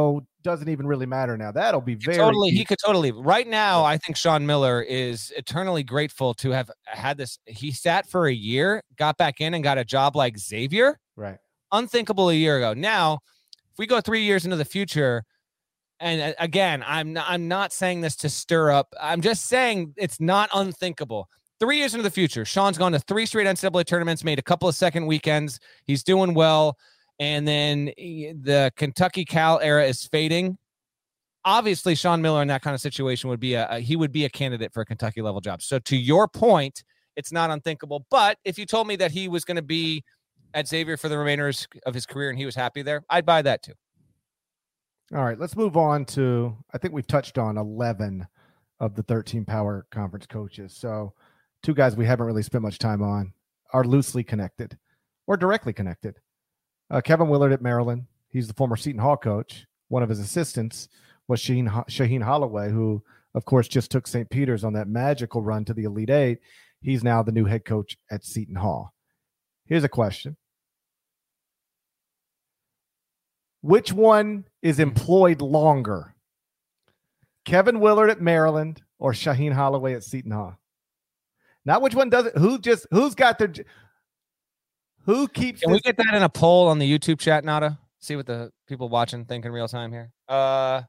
doesn't even really matter now. That'll be very totally. easy. He could totally. Right now, I think Sean Miller is eternally grateful to have had this. He sat for a year, got back in, and got a job like Xavier. Right. Unthinkable a year ago. Now, if we go three years into the future, and again, I'm not, I'm not saying this to stir up. I'm just saying it's not unthinkable. Three years into the future, Sean's gone to three straight N C double A tournaments, made a couple of second weekends. He's doing well. And then he, the Kentucky Cal era is fading. Obviously, Sean Miller in that kind of situation would be a, a he would be a candidate for a Kentucky level job. So to your point, it's not unthinkable. But if you told me that he was going to be at Xavier for the remainder of his career and he was happy there, I'd buy that too. All right, let's move on to, I think we've touched on eleven of the thirteen Power Conference coaches. So two guys we haven't really spent much time on are loosely connected or directly connected. Uh, Kevin Willard at Maryland. He's the former Seton Hall coach. One of his assistants was Shaheen, Shaheen Holloway, who, of course, just took Saint Peter's on that magical run to the Elite Eight. He's now the new head coach at Seton Hall. Here's a question. Which one is employed longer? Kevin Willard at Maryland or Shaheen Holloway at Seton Hall? Not which one does it. Who just, who's got their... Who keeps Can this? we get that in a poll on the YouTube chat, Nada? See what the people watching think in real time here. Uh,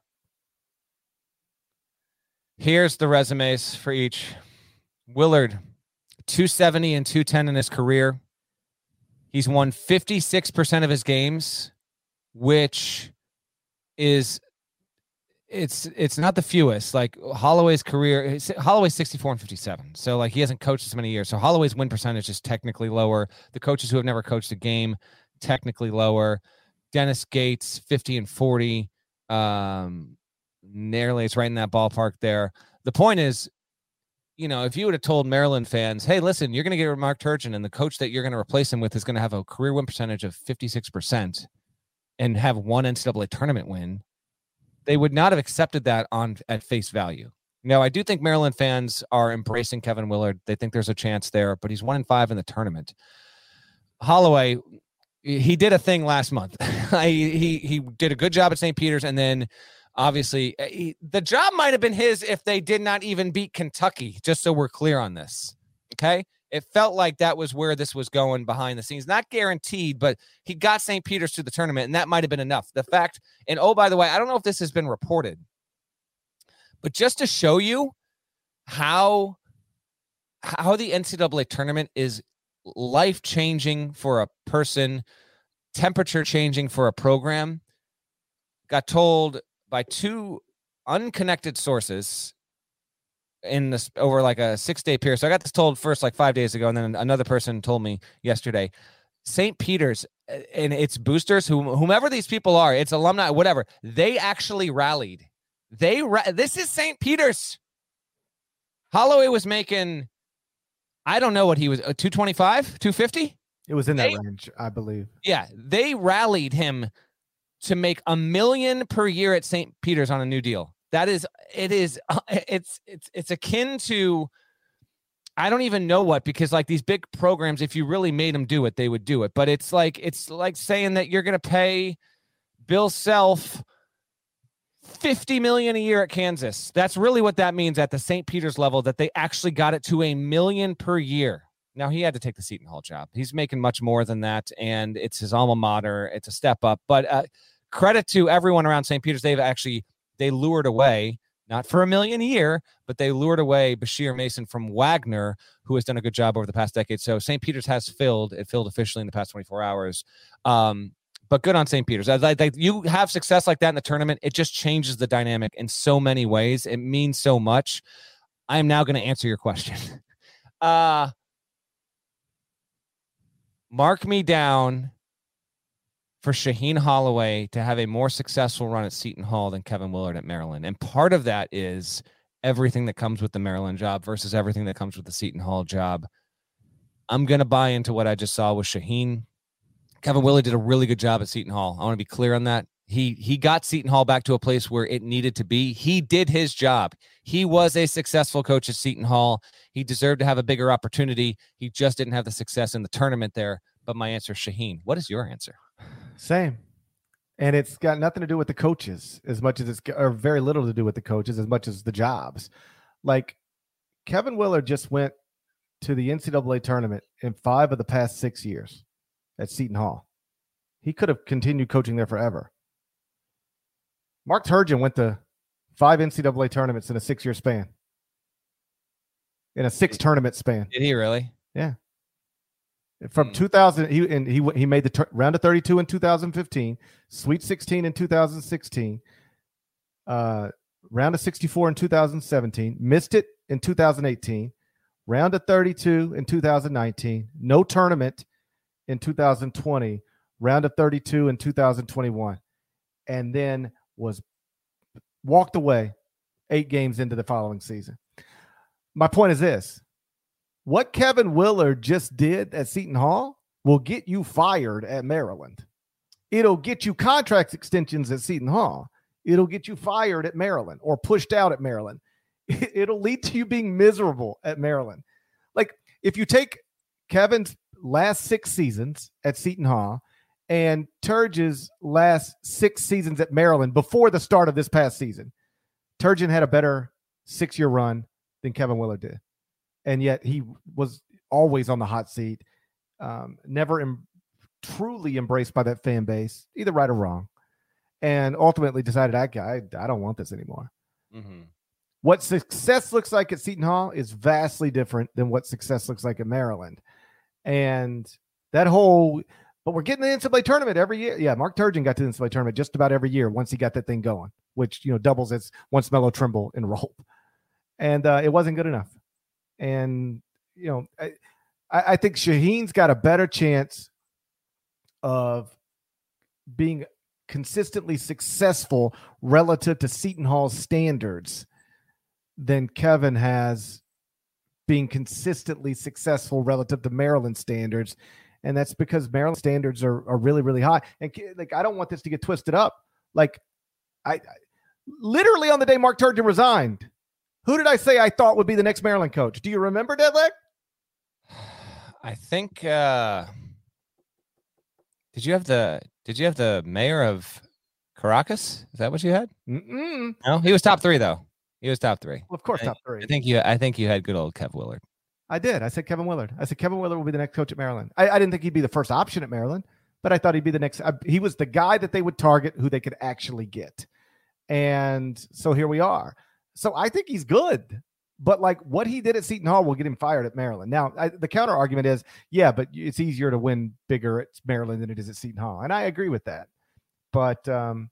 here's the resumes for each. Willard, two seventy and two ten in his career. He's won fifty-six percent of his games, which is it's it's not the fewest. Like Holloway's career, Holloway's sixty-four and fifty-seven. So like he hasn't coached as many years. So Holloway's win percentage is technically lower. The coaches who have never coached a game, technically lower. Dennis Gates, fifty and forty. Um, nearly, it's right in that ballpark there. The point is, you know, if you would have told Maryland fans, hey, listen, you're going to get Mark Turgeon and the coach that you're going to replace him with is going to have a career win percentage of fifty-six percent and have one N C double A tournament win, they would not have accepted that on at face value. Now, I do think Maryland fans are embracing Kevin Willard. They think there's a chance there, but he's one in five in the tournament. Holloway, he did a thing last month. he, he he did a good job at Saint Peter's, and then obviously he, the job might have been his if they did not even beat Kentucky, just so we're clear on this. Okay? It felt like that was where this was going behind the scenes. Not guaranteed, but he got Saint Peter's to the tournament, and that might have been enough. The fact, and oh, by the way, I don't know if this has been reported, but just to show you how, how the N C double A tournament is life-changing for a person, temperature-changing for a program, got told by two unconnected sources in this over like a six-day period. So I got this told first like five days ago, and then another person told me yesterday. Saint Peter's and its boosters, whom, whomever these people are, it's alumni, whatever, they actually rallied. They ra- This is Saint Peter's. Holloway was making, I don't know what he was, uh, two twenty-five, two fifty? It was in that they, range, I believe. Yeah, they rallied him to make a million per year at Saint Peter's on a new deal. That is, it is, uh, it's, it's, it's akin to, I don't even know what, because like these big programs, if you really made them do it, they would do it. But it's like, it's like saying that you're going to pay Bill Self fifty million a year at Kansas. That's really what that means at the Saint Peter's level, that they actually got it to a million per year. Now he had to take the Seton Hall job. He's making much more than that. And it's his alma mater. It's a step up, but uh, credit to everyone around Saint Peter's. They've actually, they lured away, not for a million a year, but they lured away Bashir Mason from Wagner, who has done a good job over the past decade. So Saint Peter's has filled. It filled officially in the past twenty-four hours. Um, but good on Saint Peter's. As I, like, you have success like that in the tournament, it just changes the dynamic in so many ways. It means so much. I am now going to answer your question. uh, mark me down for Shaheen Holloway to have a more successful run at Seton Hall than Kevin Willard at Maryland. And part of that is everything that comes with the Maryland job versus everything that comes with the Seton Hall job. I'm going to buy into what I just saw with Shaheen. Kevin Willard did a really good job at Seton Hall. I want to be clear on that. He he got Seton Hall back to a place where it needed to be. He did his job. He was a successful coach at Seton Hall. He deserved to have a bigger opportunity. He just didn't have the success in the tournament there. But my answer is Shaheen. What is your answer? Same. And it's got nothing to do with the coaches as much as it's, or very little to do with the coaches as much as the jobs. Like Kevin Willard just went to the N C double A tournament in five of the past six years at Seton Hall. He could have continued coaching there forever. Mark Turgeon went to five N C double A tournaments in a six-year span. In a six-tournament span. Did he really? Yeah. From Hmm. two thousand, he and he he made the tur- round of thirty-two in two thousand fifteen, Sweet sixteen in two thousand sixteen, uh, round of sixty-four in two thousand seventeen, missed it in two thousand eighteen, round of thirty-two in two thousand nineteen, no tournament in two thousand twenty, round of thirty-two in two thousand twenty-one, and then was walked away eight games into the following season. My point is this. What Kevin Willard just did at Seton Hall will get you fired at Maryland. It'll get you contract extensions at Seton Hall. It'll get you fired at Maryland or pushed out at Maryland. It'll lead to you being miserable at Maryland. Like if you take Kevin's last six seasons at Seton Hall and Turgeon's last six seasons at Maryland before the start of this past season, Turgeon had a better six-year run than Kevin Willard did. And yet he was always on the hot seat, um, never em- truly embraced by that fan base, either right or wrong, and ultimately decided, I, I, I don't want this anymore. Mm-hmm. What success looks like at Seton Hall is vastly different than what success looks like at Maryland. And that whole, but we're getting the N C double A tournament every year. Yeah, Mark Turgeon got to the N C double A tournament just about every year once he got that thing going, which, you know, doubles as once Melo Trimble enrolled. And uh, it wasn't good enough. And, you know, I, I think Shaheen's got a better chance of being consistently successful relative to Seton Hall's standards than Kevin has being consistently successful relative to Maryland standards. And that's because Maryland standards are, are really, really high. And like, I don't want this to get twisted up. Like I, I literally on the day Mark Turgeon resigned, who did I say I thought would be the next Maryland coach? Do you remember, Deadleg? I think. Uh, did you have the Did you have the mayor of Caracas? Is that what you had? Mm-mm. No, he was top three though. He was top three. Well, of course, I, top three. I think you. I think you had good old Kev Willard. I did. I said Kevin Willard. I said Kevin Willard will be the next coach at Maryland. I, I didn't think he'd be the first option at Maryland, but I thought he'd be the next. Uh, he was the guy that they would target, who they could actually get, and so here we are. So I think he's good. But like what he did at Seton Hall will get him fired at Maryland. Now, I, the counter argument is, yeah, but it's easier to win bigger at Maryland than it is at Seton Hall. And I agree with that. But, um,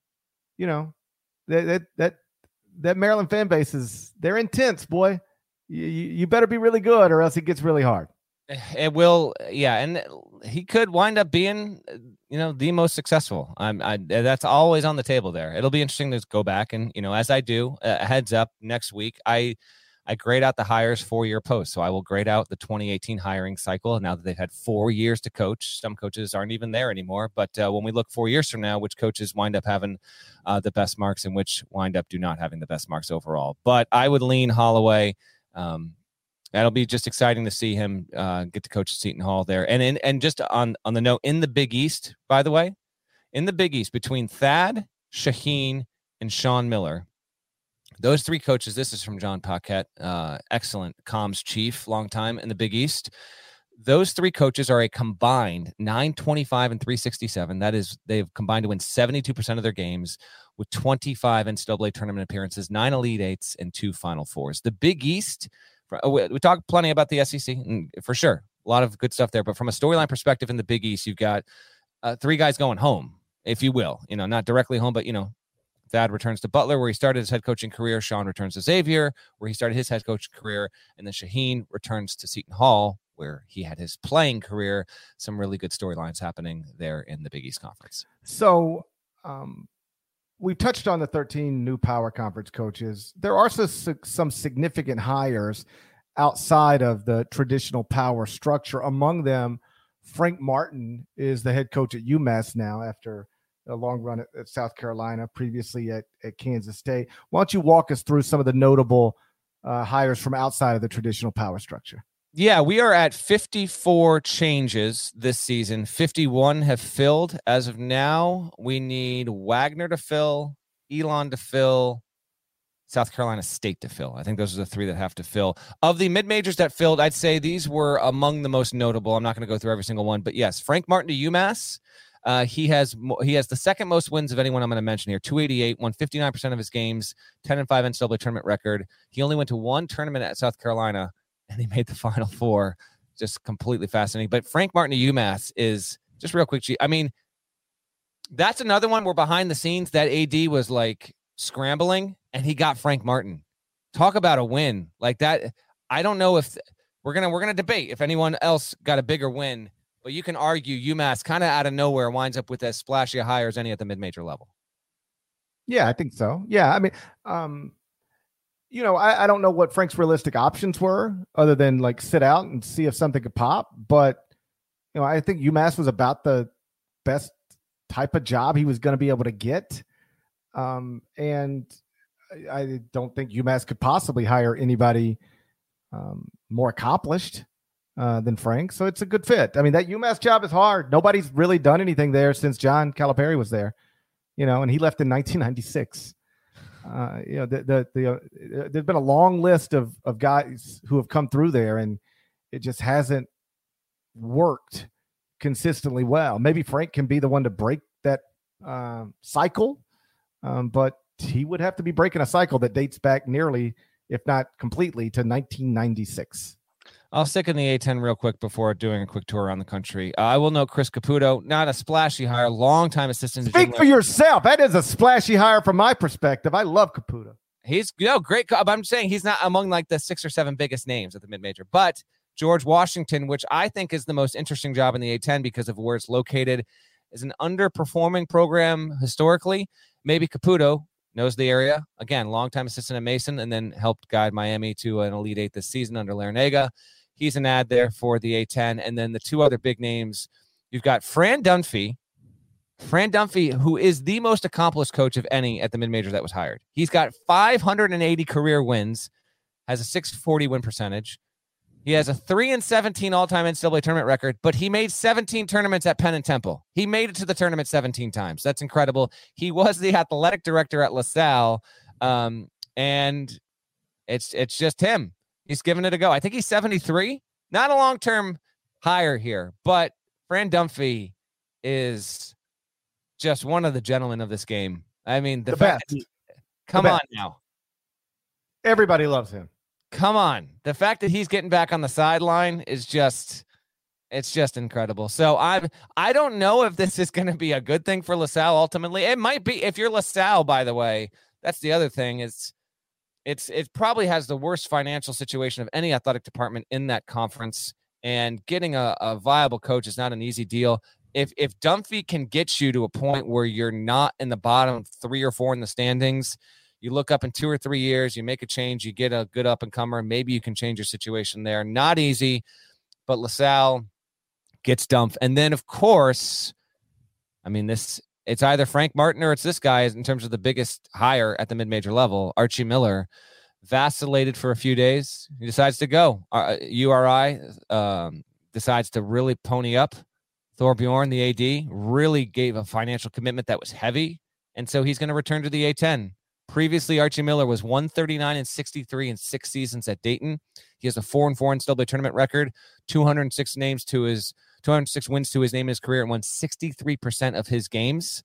you know, that, that, that, that Maryland fan base is, they're intense, boy. You, you better be really good or else it gets really hard. It will. Yeah. And he could wind up being, you know, the most successful. I'm, I, that's always on the table there. It'll be interesting to go back and, you know, as I do, a uh, heads up next week, I, I grade out the hires four year post. So I will grade out the twenty eighteen hiring cycle. Now that they've had four years to coach, some coaches aren't even there anymore. But uh, when we look four years from now, which coaches wind up having uh, the best marks and which wind up do not having the best marks overall. But I would lean Holloway. Um, That'll be just exciting to see him uh, get to coach at Seton Hall there. And in, and just on, on the note, in the Big East, by the way, in the Big East, between Thad, Shaheen, and Sean Miller, those three coaches, this is from John Paquette, uh, excellent comms chief, long time in the Big East. Those three coaches are a combined nine twenty-five and three sixty-seven. That is, they've combined to win seventy-two percent of their games with twenty-five N C double A tournament appearances, nine Elite Eights, and two Final Fours. The Big East, we, we talked plenty about the S E C, and for sure, a lot of good stuff there. But from a storyline perspective in the Big East, you've got uh, three guys going home, if you will. You know, not directly home, but, you know, Thad returns to Butler, where he started his head coaching career. Sean returns to Xavier, where he started his head coaching career. And then Shaheen returns to Seton Hall, where he had his playing career. Some really good storylines happening there in the Big East Conference. So um, we touched on the thirteen new power conference coaches. There are some, some significant hires outside of the traditional power structure. Among them, Frank Martin is the head coach at UMass now after a long run at, at South Carolina, previously at, at Kansas State. Why don't you walk us through some of the notable uh, hires from outside of the traditional power structure? Yeah, we are at fifty-four changes this season. fifty-one have filled as of now. We need Wagner to fill, Elon to fill, South Carolina State to fill. I think those are the three that have to fill. Of the mid-majors that filled, I'd say these were among the most notable. I'm not going to go through every single one, but yes, Frank Martin to UMass. Uh, he has he has the second most wins of anyone I'm going to mention here. two eighty-eight, won fifty-nine percent of his games, ten and five N C double A tournament record. He only went to one tournament at South Carolina, and he made the Final Four. Just completely fascinating. But Frank Martin to UMass is just real quick. I mean, that's another one where behind the scenes that A D was like scrambling, and he got Frank Martin. Talk about a win like that. I don't know if we're gonna we're gonna debate if anyone else got a bigger win. But you can argue UMass kind of out of nowhere winds up with as splashy a hire as any at the mid-major level. Yeah, I think so. Yeah, I mean, um, you know, I, I don't know what Frank's realistic options were other than like sit out and see if something could pop. But, you know, I think UMass was about the best type of job he was going to be able to get. Um, and I, I don't think UMass could possibly hire anybody um, more accomplished Uh, than Frank. So it's a good fit. I mean, that UMass job is hard. Nobody's really done anything there since John Calipari was there, you know, and he left in nineteen ninety-six. Uh, you know, the, the, the, uh, there's been a long list of, of guys who have come through there, and it just hasn't worked consistently well. Maybe Frank can be the one to break that uh, cycle, um, but he would have to be breaking a cycle that dates back nearly, if not completely, to nineteen ninety-six. I'll stick in the A ten real quick before doing a quick tour around the country. Uh, I will note Chris Caputo, not a splashy hire, longtime assistant. Speak for yourself. That is a splashy hire from my perspective. I love Caputo. He's you know great. But I'm saying he's not among like the six or seven biggest names at the mid-major. But George Washington, which I think is the most interesting job in the A ten because of where it's located, is an underperforming program historically. Maybe Caputo knows the area. Again, longtime assistant at Mason, and then helped guide Miami to an Elite Eight this season under Larinaga. He's an ad there for the A ten. And then the two other big names, you've got Fran Dunphy. Fran Dunphy, who is the most accomplished coach of any at the mid-major that was hired. He's got five hundred eighty career wins, has a six forty win percentage. He has a three and seventeen all-time N C double A tournament record, but he made seventeen tournaments at Penn and Temple. He made it to the tournament seventeen times. That's incredible. He was the athletic director at LaSalle, um, and it's it's just him. He's giving it a go. I think he's seventy-three. Not a long-term hire here, but Fran Dunphy is just one of the gentlemen of this game. I mean, the, the fact. best. Come the on best. now. Everybody loves him. Come on. The fact that he's getting back on the sideline is just, it's just incredible. So I'm, I don't know if this is going to be a good thing for LaSalle ultimately. It might be. If you're LaSalle, by the way, that's the other thing. It's, It's it probably has the worst financial situation of any athletic department in that conference, and getting a, a viable coach is not an easy deal. If if Dunphy can get you to a point where you're not in the bottom three or four in the standings, you look up in two or three years, you make a change, you get a good up and comer, maybe you can change your situation there. Not easy, but LaSalle gets dumped. And then of course, I mean this. It's either Frank Martin or it's this guy in terms of the biggest hire at the mid-major level. Archie Miller vacillated for a few days. He decides to go. Uh, U R I um, decides to really pony up. Thor Bjorn, the A D, really gave a financial commitment that was heavy. And so he's going to return to the A ten. Previously, Archie Miller was one thirty-nine and sixty-three in six seasons at Dayton. He has a four and four N C double A tournament record, two hundred six names to his two hundred six wins to his name in his career, and won sixty-three percent of his games.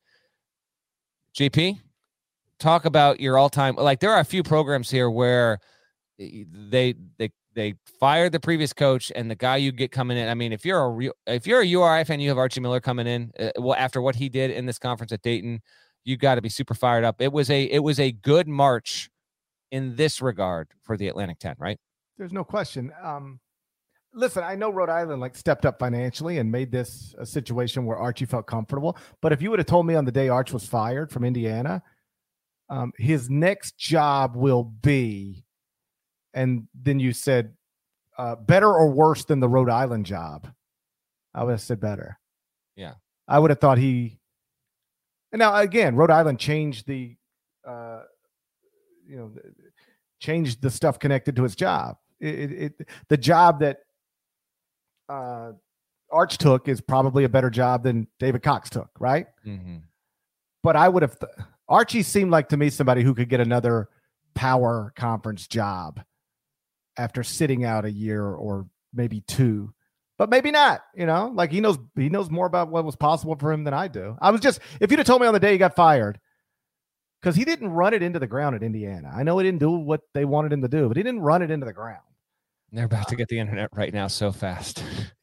J P, talk about your all-time. Like, there are a few programs here where they they they fired the previous coach, and the guy you get coming in. I mean, if you're a real, if you're a U R I fan, you have Archie Miller coming in. Uh, well, after what he did in this conference at Dayton, you got to be super fired up. It was a it was a good March in this regard for the Atlantic ten, right? There's no question. Um, listen, I know Rhode Island like stepped up financially and made this a situation where Archie felt comfortable. But if you would have told me on the day Arch was fired from Indiana, um, his next job will be, and then you said uh, better or worse than the Rhode Island job, I would have said better. Yeah, I would have thought he. And now again, Rhode Island changed the, uh, you know, changed the stuff connected to his job. It, it, the job that uh, Arch took is probably a better job than David Cox took, right? Mm-hmm. But I would have th- Archie seemed like to me somebody who could get another power conference job after sitting out a year or maybe two, but maybe not. You know, like he knows he knows more about what was possible for him than I do. I was just if you'd have told me on the day he got fired, because he didn't run it into the ground at Indiana. I know he didn't do what they wanted him to do, but he didn't run it into the ground. They're about to get the internet right now so fast.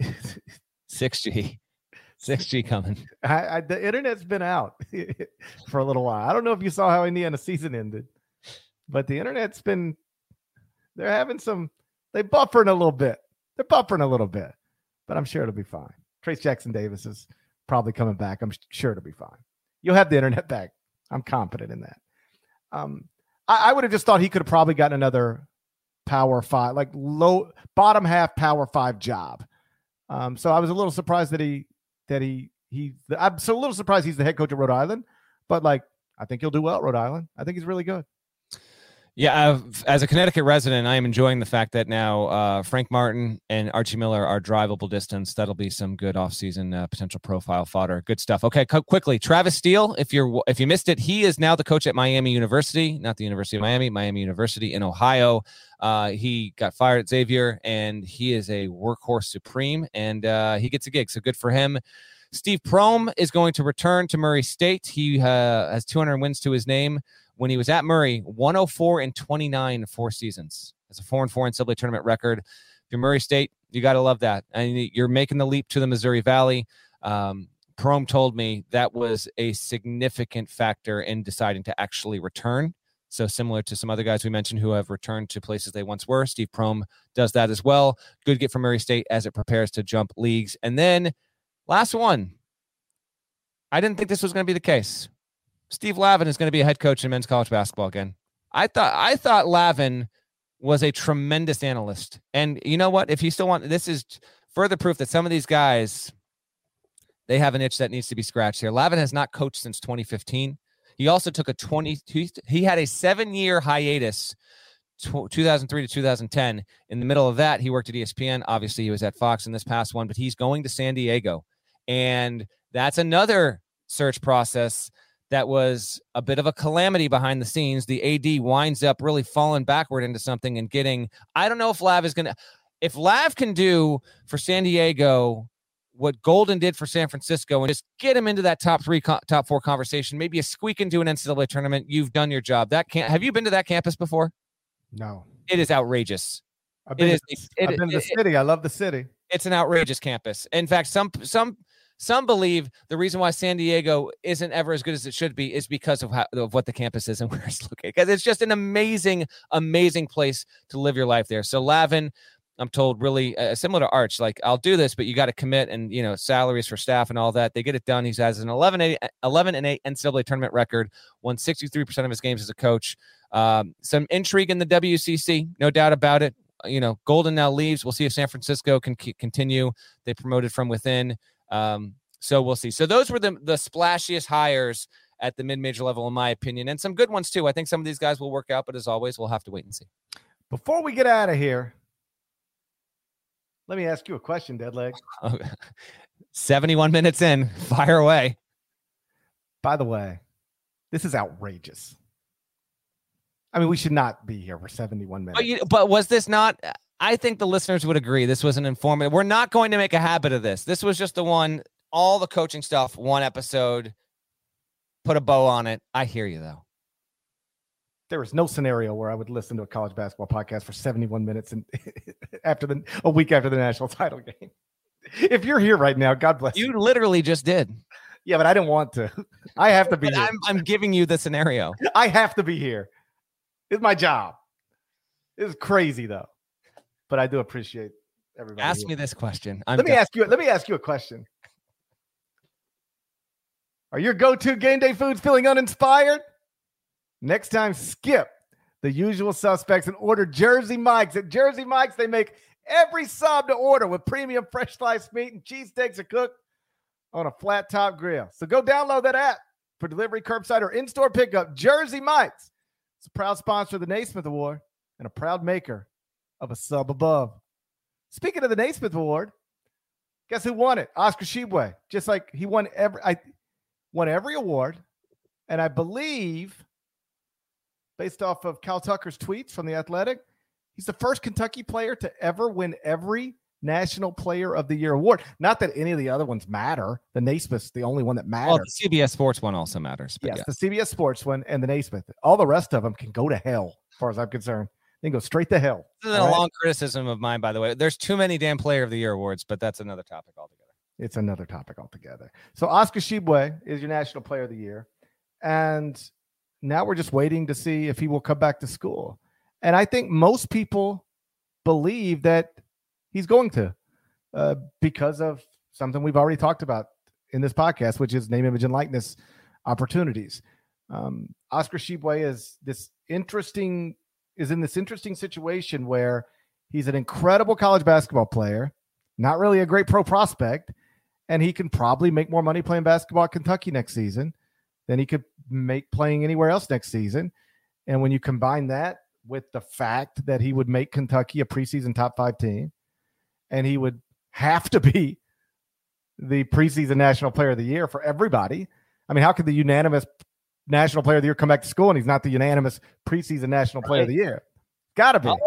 six G. six G coming. I, I, the internet's been out for a little while. I don't know if you saw how Indiana season ended, but the internet's been, they're having some, they buffering a little bit. They're buffering a little bit, but I'm sure it'll be fine. Trace Jackson Davis is probably coming back. I'm sure it'll be fine. You'll have the internet back. I'm confident in that. Um, I, I would have just thought he could have probably gotten another power five, like low bottom half power five job. Um, so I was a little surprised that he, that he, he, I'm so a little surprised he's the head coach of Rhode Island, but like, I think he'll do well at Rhode Island. I think he's really good. Yeah, I've, as a Connecticut resident, I am enjoying the fact that now uh, Frank Martin and Archie Miller are drivable distance. That'll be some good offseason uh, potential profile fodder. Good stuff. Okay, co- quickly, Travis Steele. If you're if you missed it, he is now the coach at Miami University, not the University of Miami, Miami University in Ohio. Uh, he got fired at Xavier, and he is a workhorse supreme, and uh, he gets a gig. So good for him. Steve Prohm is going to return to Murray State. He uh, has two hundred wins to his name. When he was at Murray, one oh four and twenty-nine in four seasons. That's a four and four N C double A tournament record. If you're Murray State, you got to love that. And you're making the leap to the Missouri Valley. Um, Prohm told me that was a significant factor in deciding to actually return. So similar to some other guys we mentioned who have returned to places they once were, Steve Prohm does that as well. Good get from Murray State as it prepares to jump leagues. And then last one. I didn't think this was going to be the case. Steve Lavin is going to be a head coach in men's college basketball again. I thought I thought Lavin was a tremendous analyst. And you know what? If you still want, this is further proof that some of these guys, they have an itch that needs to be scratched here. Lavin has not coached since twenty fifteen. He also took a twenty, he had a seven-year hiatus, two thousand three to two thousand ten. In the middle of that, he worked at E S P N. Obviously, he was at Fox in this past one, but he's going to San Diego. And that's another search process that was a bit of a calamity behind the scenes. The A D winds up really falling backward into something and getting, I don't know if Lav is going to, if Lav can do for San Diego what Golden did for San Francisco and just get him into that top three, top four conversation, maybe a squeak into an N C double A tournament, you've done your job. That can't, have you been to that campus before? No. It is outrageous. I've been, it to, is, it, I've been it, to the it, city. I love the city. It's an outrageous campus. In fact, some, some, Some believe the reason why San Diego isn't ever as good as it should be is because of how, of what the campus is and where it's located. Because it's just an amazing, amazing place to live your life there. So Lavin, I'm told, really uh, similar to Arch, like, I'll do this, but you got to commit, and, you know, salaries for staff and all that. They get it done. He has an eleven and eight N C double A tournament record, won sixty-three percent of his games as a coach. Um, some intrigue in the W C C, no doubt about it. You know, Golden now leaves. We'll see if San Francisco can c- continue. They promoted from within. Um, so we'll see. So those were the, the splashiest hires at the mid-major level, in my opinion, and some good ones too. I think some of these guys will work out, but as always, we'll have to wait and see. Before we get out of here, let me ask you a question, Deadleg. Okay. seventy-one minutes in, fire away. By the way, this is outrageous. I mean, we should not be here for seventy-one minutes. But, you, but was this not? I think the listeners would agree. This was an informative. We're not going to make a habit of this. This was just the one, all the coaching stuff, one episode, put a bow on it. I hear you, though. There is no scenario where I would listen to a college basketball podcast for seventy-one minutes and after the a week after the national title game. If you're here right now, God bless you. You literally just did. Yeah, but I didn't want to. I have to be here. I'm, I'm giving you the scenario. I have to be here. It's my job. It's crazy, though. But I do appreciate everybody. Ask here. me this question. I'm let me go- ask you. Let me ask you a question. Are your go-to game day foods feeling uninspired? Next time, skip the usual suspects and order Jersey Mike's. At Jersey Mike's, they make every sub to order with premium fresh sliced meat and cheesesteaks are cooked on a flat top grill. So go download that app for delivery, curbside, or in-store pickup. Jersey Mike's. It's a proud sponsor of the Naismith Award and a proud maker of a sub above. Speaking of the Naismith Award, Guess who won it? Oscar Tshiebwe. Just like he won every, I won every award. And I believe, based off of Cal Tucker's tweets from The Athletic, he's the first Kentucky player to ever win every National Player of the Year award. Not that any of the other ones matter. The Naismith's the only one that matters. Well, the C B S Sports one also matters. Yes, yeah. the C B S Sports one and the Naismith. All the rest of them can go to hell, as far as I'm concerned. They can go straight to hell. This is a right? long criticism of mine, by the way. There's too many damn Player of the Year awards, but that's another topic altogether. It's another topic altogether. So Oscar Tshiebwe is your National Player of the Year. And now we're just waiting to see if he will come back to school. And I think most people believe that he's going to uh, because of something we've already talked about in this podcast, which is name, image, and likeness opportunities. Um, Oscar Tshiebwe is this interesting, is in this interesting situation where he's an incredible college basketball player, not really a great pro prospect, and he can probably make more money playing basketball at Kentucky next season than he could make playing anywhere else next season. And when you combine that with the fact that he would make Kentucky a preseason top five team, and he would have to be the preseason National Player of the Year for everybody. I mean, how could the unanimous National Player of the Year come back to school and he's not the unanimous preseason National Player of the Year? Gotta be.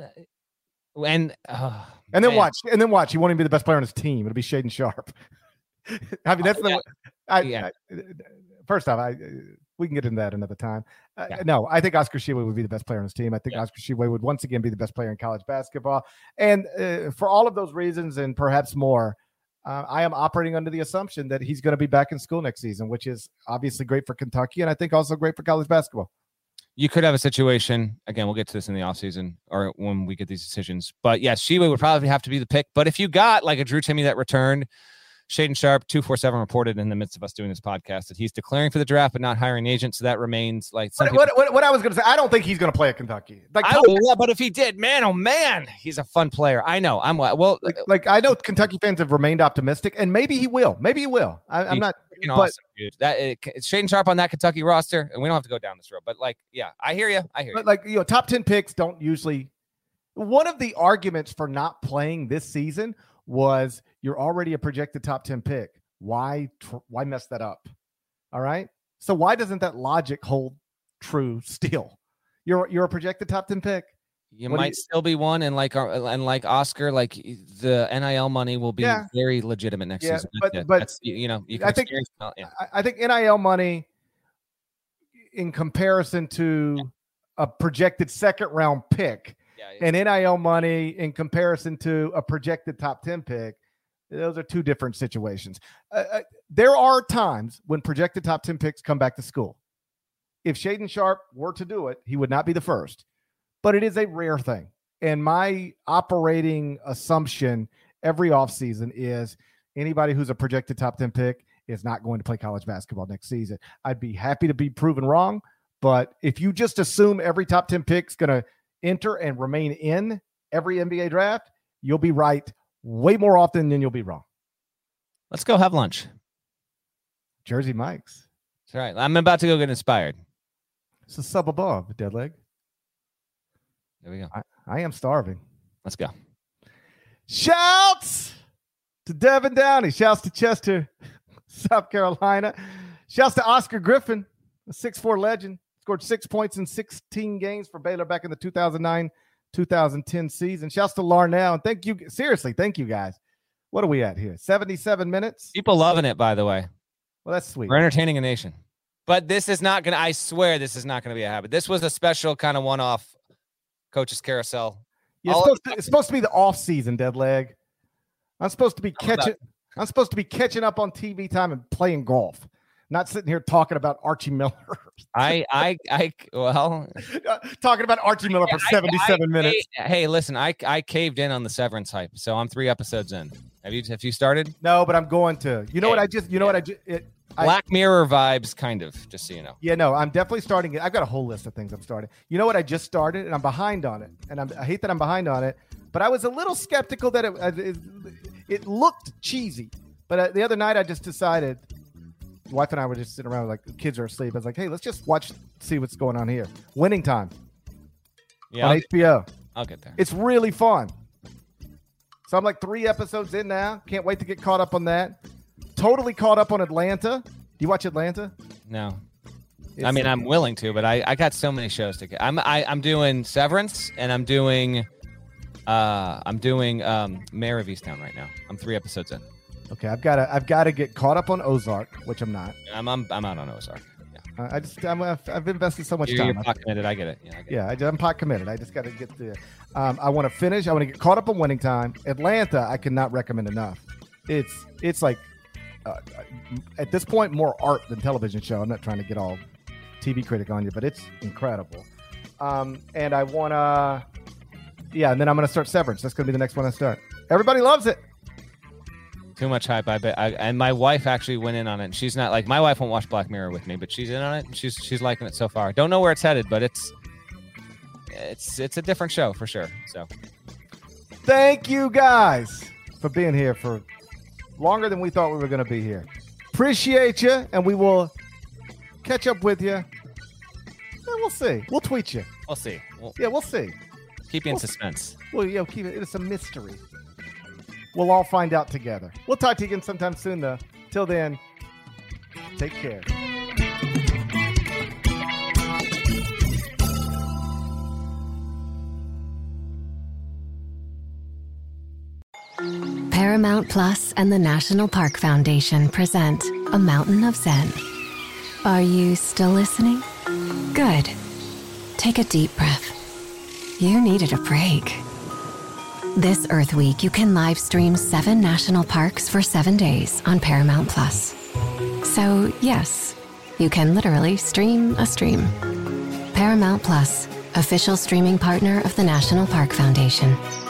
And uh, and then man. watch, and then watch. He won't even be the best player on his team. It'll be Shaden Sharp. I mean, that's oh, yeah. the. I, yeah. I, first off, I we can get into that another time. Uh, yeah. No, I think Oscar Tshiebwe would be the best player on his team. I think yeah. Oscar Tshiebwe would once again be the best player in college basketball, and uh, for all of those reasons and perhaps more, uh, I am operating under the assumption that he's going to be back in school next season, which is obviously great for Kentucky, and I think also great for college basketball. You could have a situation, again, we'll get to this in the offseason or when we get these decisions. But yes, Tshiebwe would probably have to be the pick. But if you got like a Drew Timme that returned, Shaden Sharp, two forty-seven reported in the midst of us doing this podcast that he's declaring for the draft but not hiring agents. So that remains like some what, people- what, what, what I was going to say, I don't think he's going to play at Kentucky. Like, I will, yeah, but if he did, man, oh man, he's a fun player. I know. I'm well. Like, like I know Kentucky fans have remained optimistic, and maybe he will. Maybe he will. I, I'm not. But awesome, dude. That it, it's Shaden Sharp on that Kentucky roster, and we don't have to go down this road. But like, yeah, I hear you. I hear but you. Like, you know, top ten picks don't usually. One of the arguments for not playing this season was you're already a projected top ten pick. Why? Tr- why mess that up? All right. So why doesn't that logic hold true still? You're you're a projected top ten pick. You what might you, still be one, and like and like Oscar, like the N I L money will be yeah. very legitimate next yeah, season. But, That's but That's, you know, you I think well, yeah. I, I think N I L money in comparison to yeah. a projected second round pick, yeah, yeah. and N I L money in comparison to a projected top ten pick. Those are two different situations. Uh, uh, there are times when projected top ten picks come back to school. If Shaden Sharp were to do it, he would not be the first, but it is a rare thing. And my operating assumption every offseason is anybody who's a projected top ten pick is not going to play college basketball next season. I'd be happy to be proven wrong, but if you just assume every top ten pick is going to enter and remain in every N B A draft, you'll be right way more often than you'll be wrong. Let's go have lunch. Jersey Mike's. That's right. I'm about to go get inspired. It's a sub above, dead leg. There we go. I, I am starving. Let's go. Shouts to Devin Downey. Shouts to Chester, South Carolina. Shouts to Oscar Griffin, a six four legend. Scored six points in sixteen games for Baylor back in the two thousand nine two thousand ten season. Shouts to Larnell. And thank you. Seriously, thank you guys. What are we at here? seventy-seven minutes? People loving it, by the way. Well, that's sweet. We're entertaining a nation. But this is not going to, I swear this is not going to be a habit. This was a special kind of one-off Coach's Carousel. Yeah, it's, supposed to, it's supposed to be the off-season, dead leg. I'm supposed to be catching I'm supposed to be catching up on T V time and playing golf. Not sitting here talking about Archie Miller. I, I, I, well, talking about Archie Miller for seventy-seven I, I, minutes. Hey, hey, listen, I, I caved in on the Severance hype, so I'm three episodes in. Have you, have you started? No, but I'm going to. You know hey, what I just, you know yeah. what I just, it, Black I, Mirror vibes, kind of, just so you know. Yeah, no, I'm definitely starting it. I've got a whole list of things I'm starting. You know what I just started, and I'm behind on it, and I'm, I hate that I'm behind on it, but I was a little skeptical that it, it, it looked cheesy. But uh, the other night I just decided. Wife and I were just sitting around like the kids are asleep. I was like, hey, let's just watch, see what's going on here. Winning Time. Yeah, on I'll H B O. I'll get there. It's really fun. So I'm like three episodes in now. Can't wait to get caught up on that. Totally caught up on Atlanta. Do you watch Atlanta? No. It's, I mean, I'm willing to, but I, I got so many shows to get. I'm I, I'm doing Severance, and I'm doing uh I'm doing um Mayor of Easttown right now. I'm three episodes in. Okay, I've got to I've got to get caught up on Ozark, which I'm not. I'm I'm, I'm out on Ozark. Yeah. Uh, I just I'm, I've, I've invested so much You're, time. you're pot committed. I get it. Yeah, I get Yeah, I, I'm pot committed. I just got to get the. Um, I want to finish. I want to get caught up on Winning Time. Atlanta, I cannot recommend enough. It's it's like uh, at this point more art than television show. I'm not trying to get all T V critic on you, but it's incredible. Um, and I want to, yeah, and then I'm going to start Severance. That's going to be the next one I start. Everybody loves it. Too much hype, I bet. I, and my wife actually went in on it. And she's not like my wife won't watch Black Mirror with me, but she's in on it. She's she's liking it so far. Don't know where it's headed, but it's it's it's a different show for sure. So, thank you guys for being here for longer than we thought we were going to be here. Appreciate you, and we will catch up with you. Yeah, we'll see. We'll tweet you. we'll see. We'll Yeah, we'll see. keep you in We'll- suspense. Well, you know, keep it. It's a mystery. We'll all find out together. We'll talk to you again sometime soon, though. Till then, take care. Paramount Plus and the National Park Foundation present A Mountain of Zen. Are you still listening? Good. Take a deep breath. You needed a break. This Earth Week, you can live stream seven national parks for seven days on Paramount Plus. So, yes, you can literally stream a stream. Paramount Plus, official streaming partner of the National Park Foundation.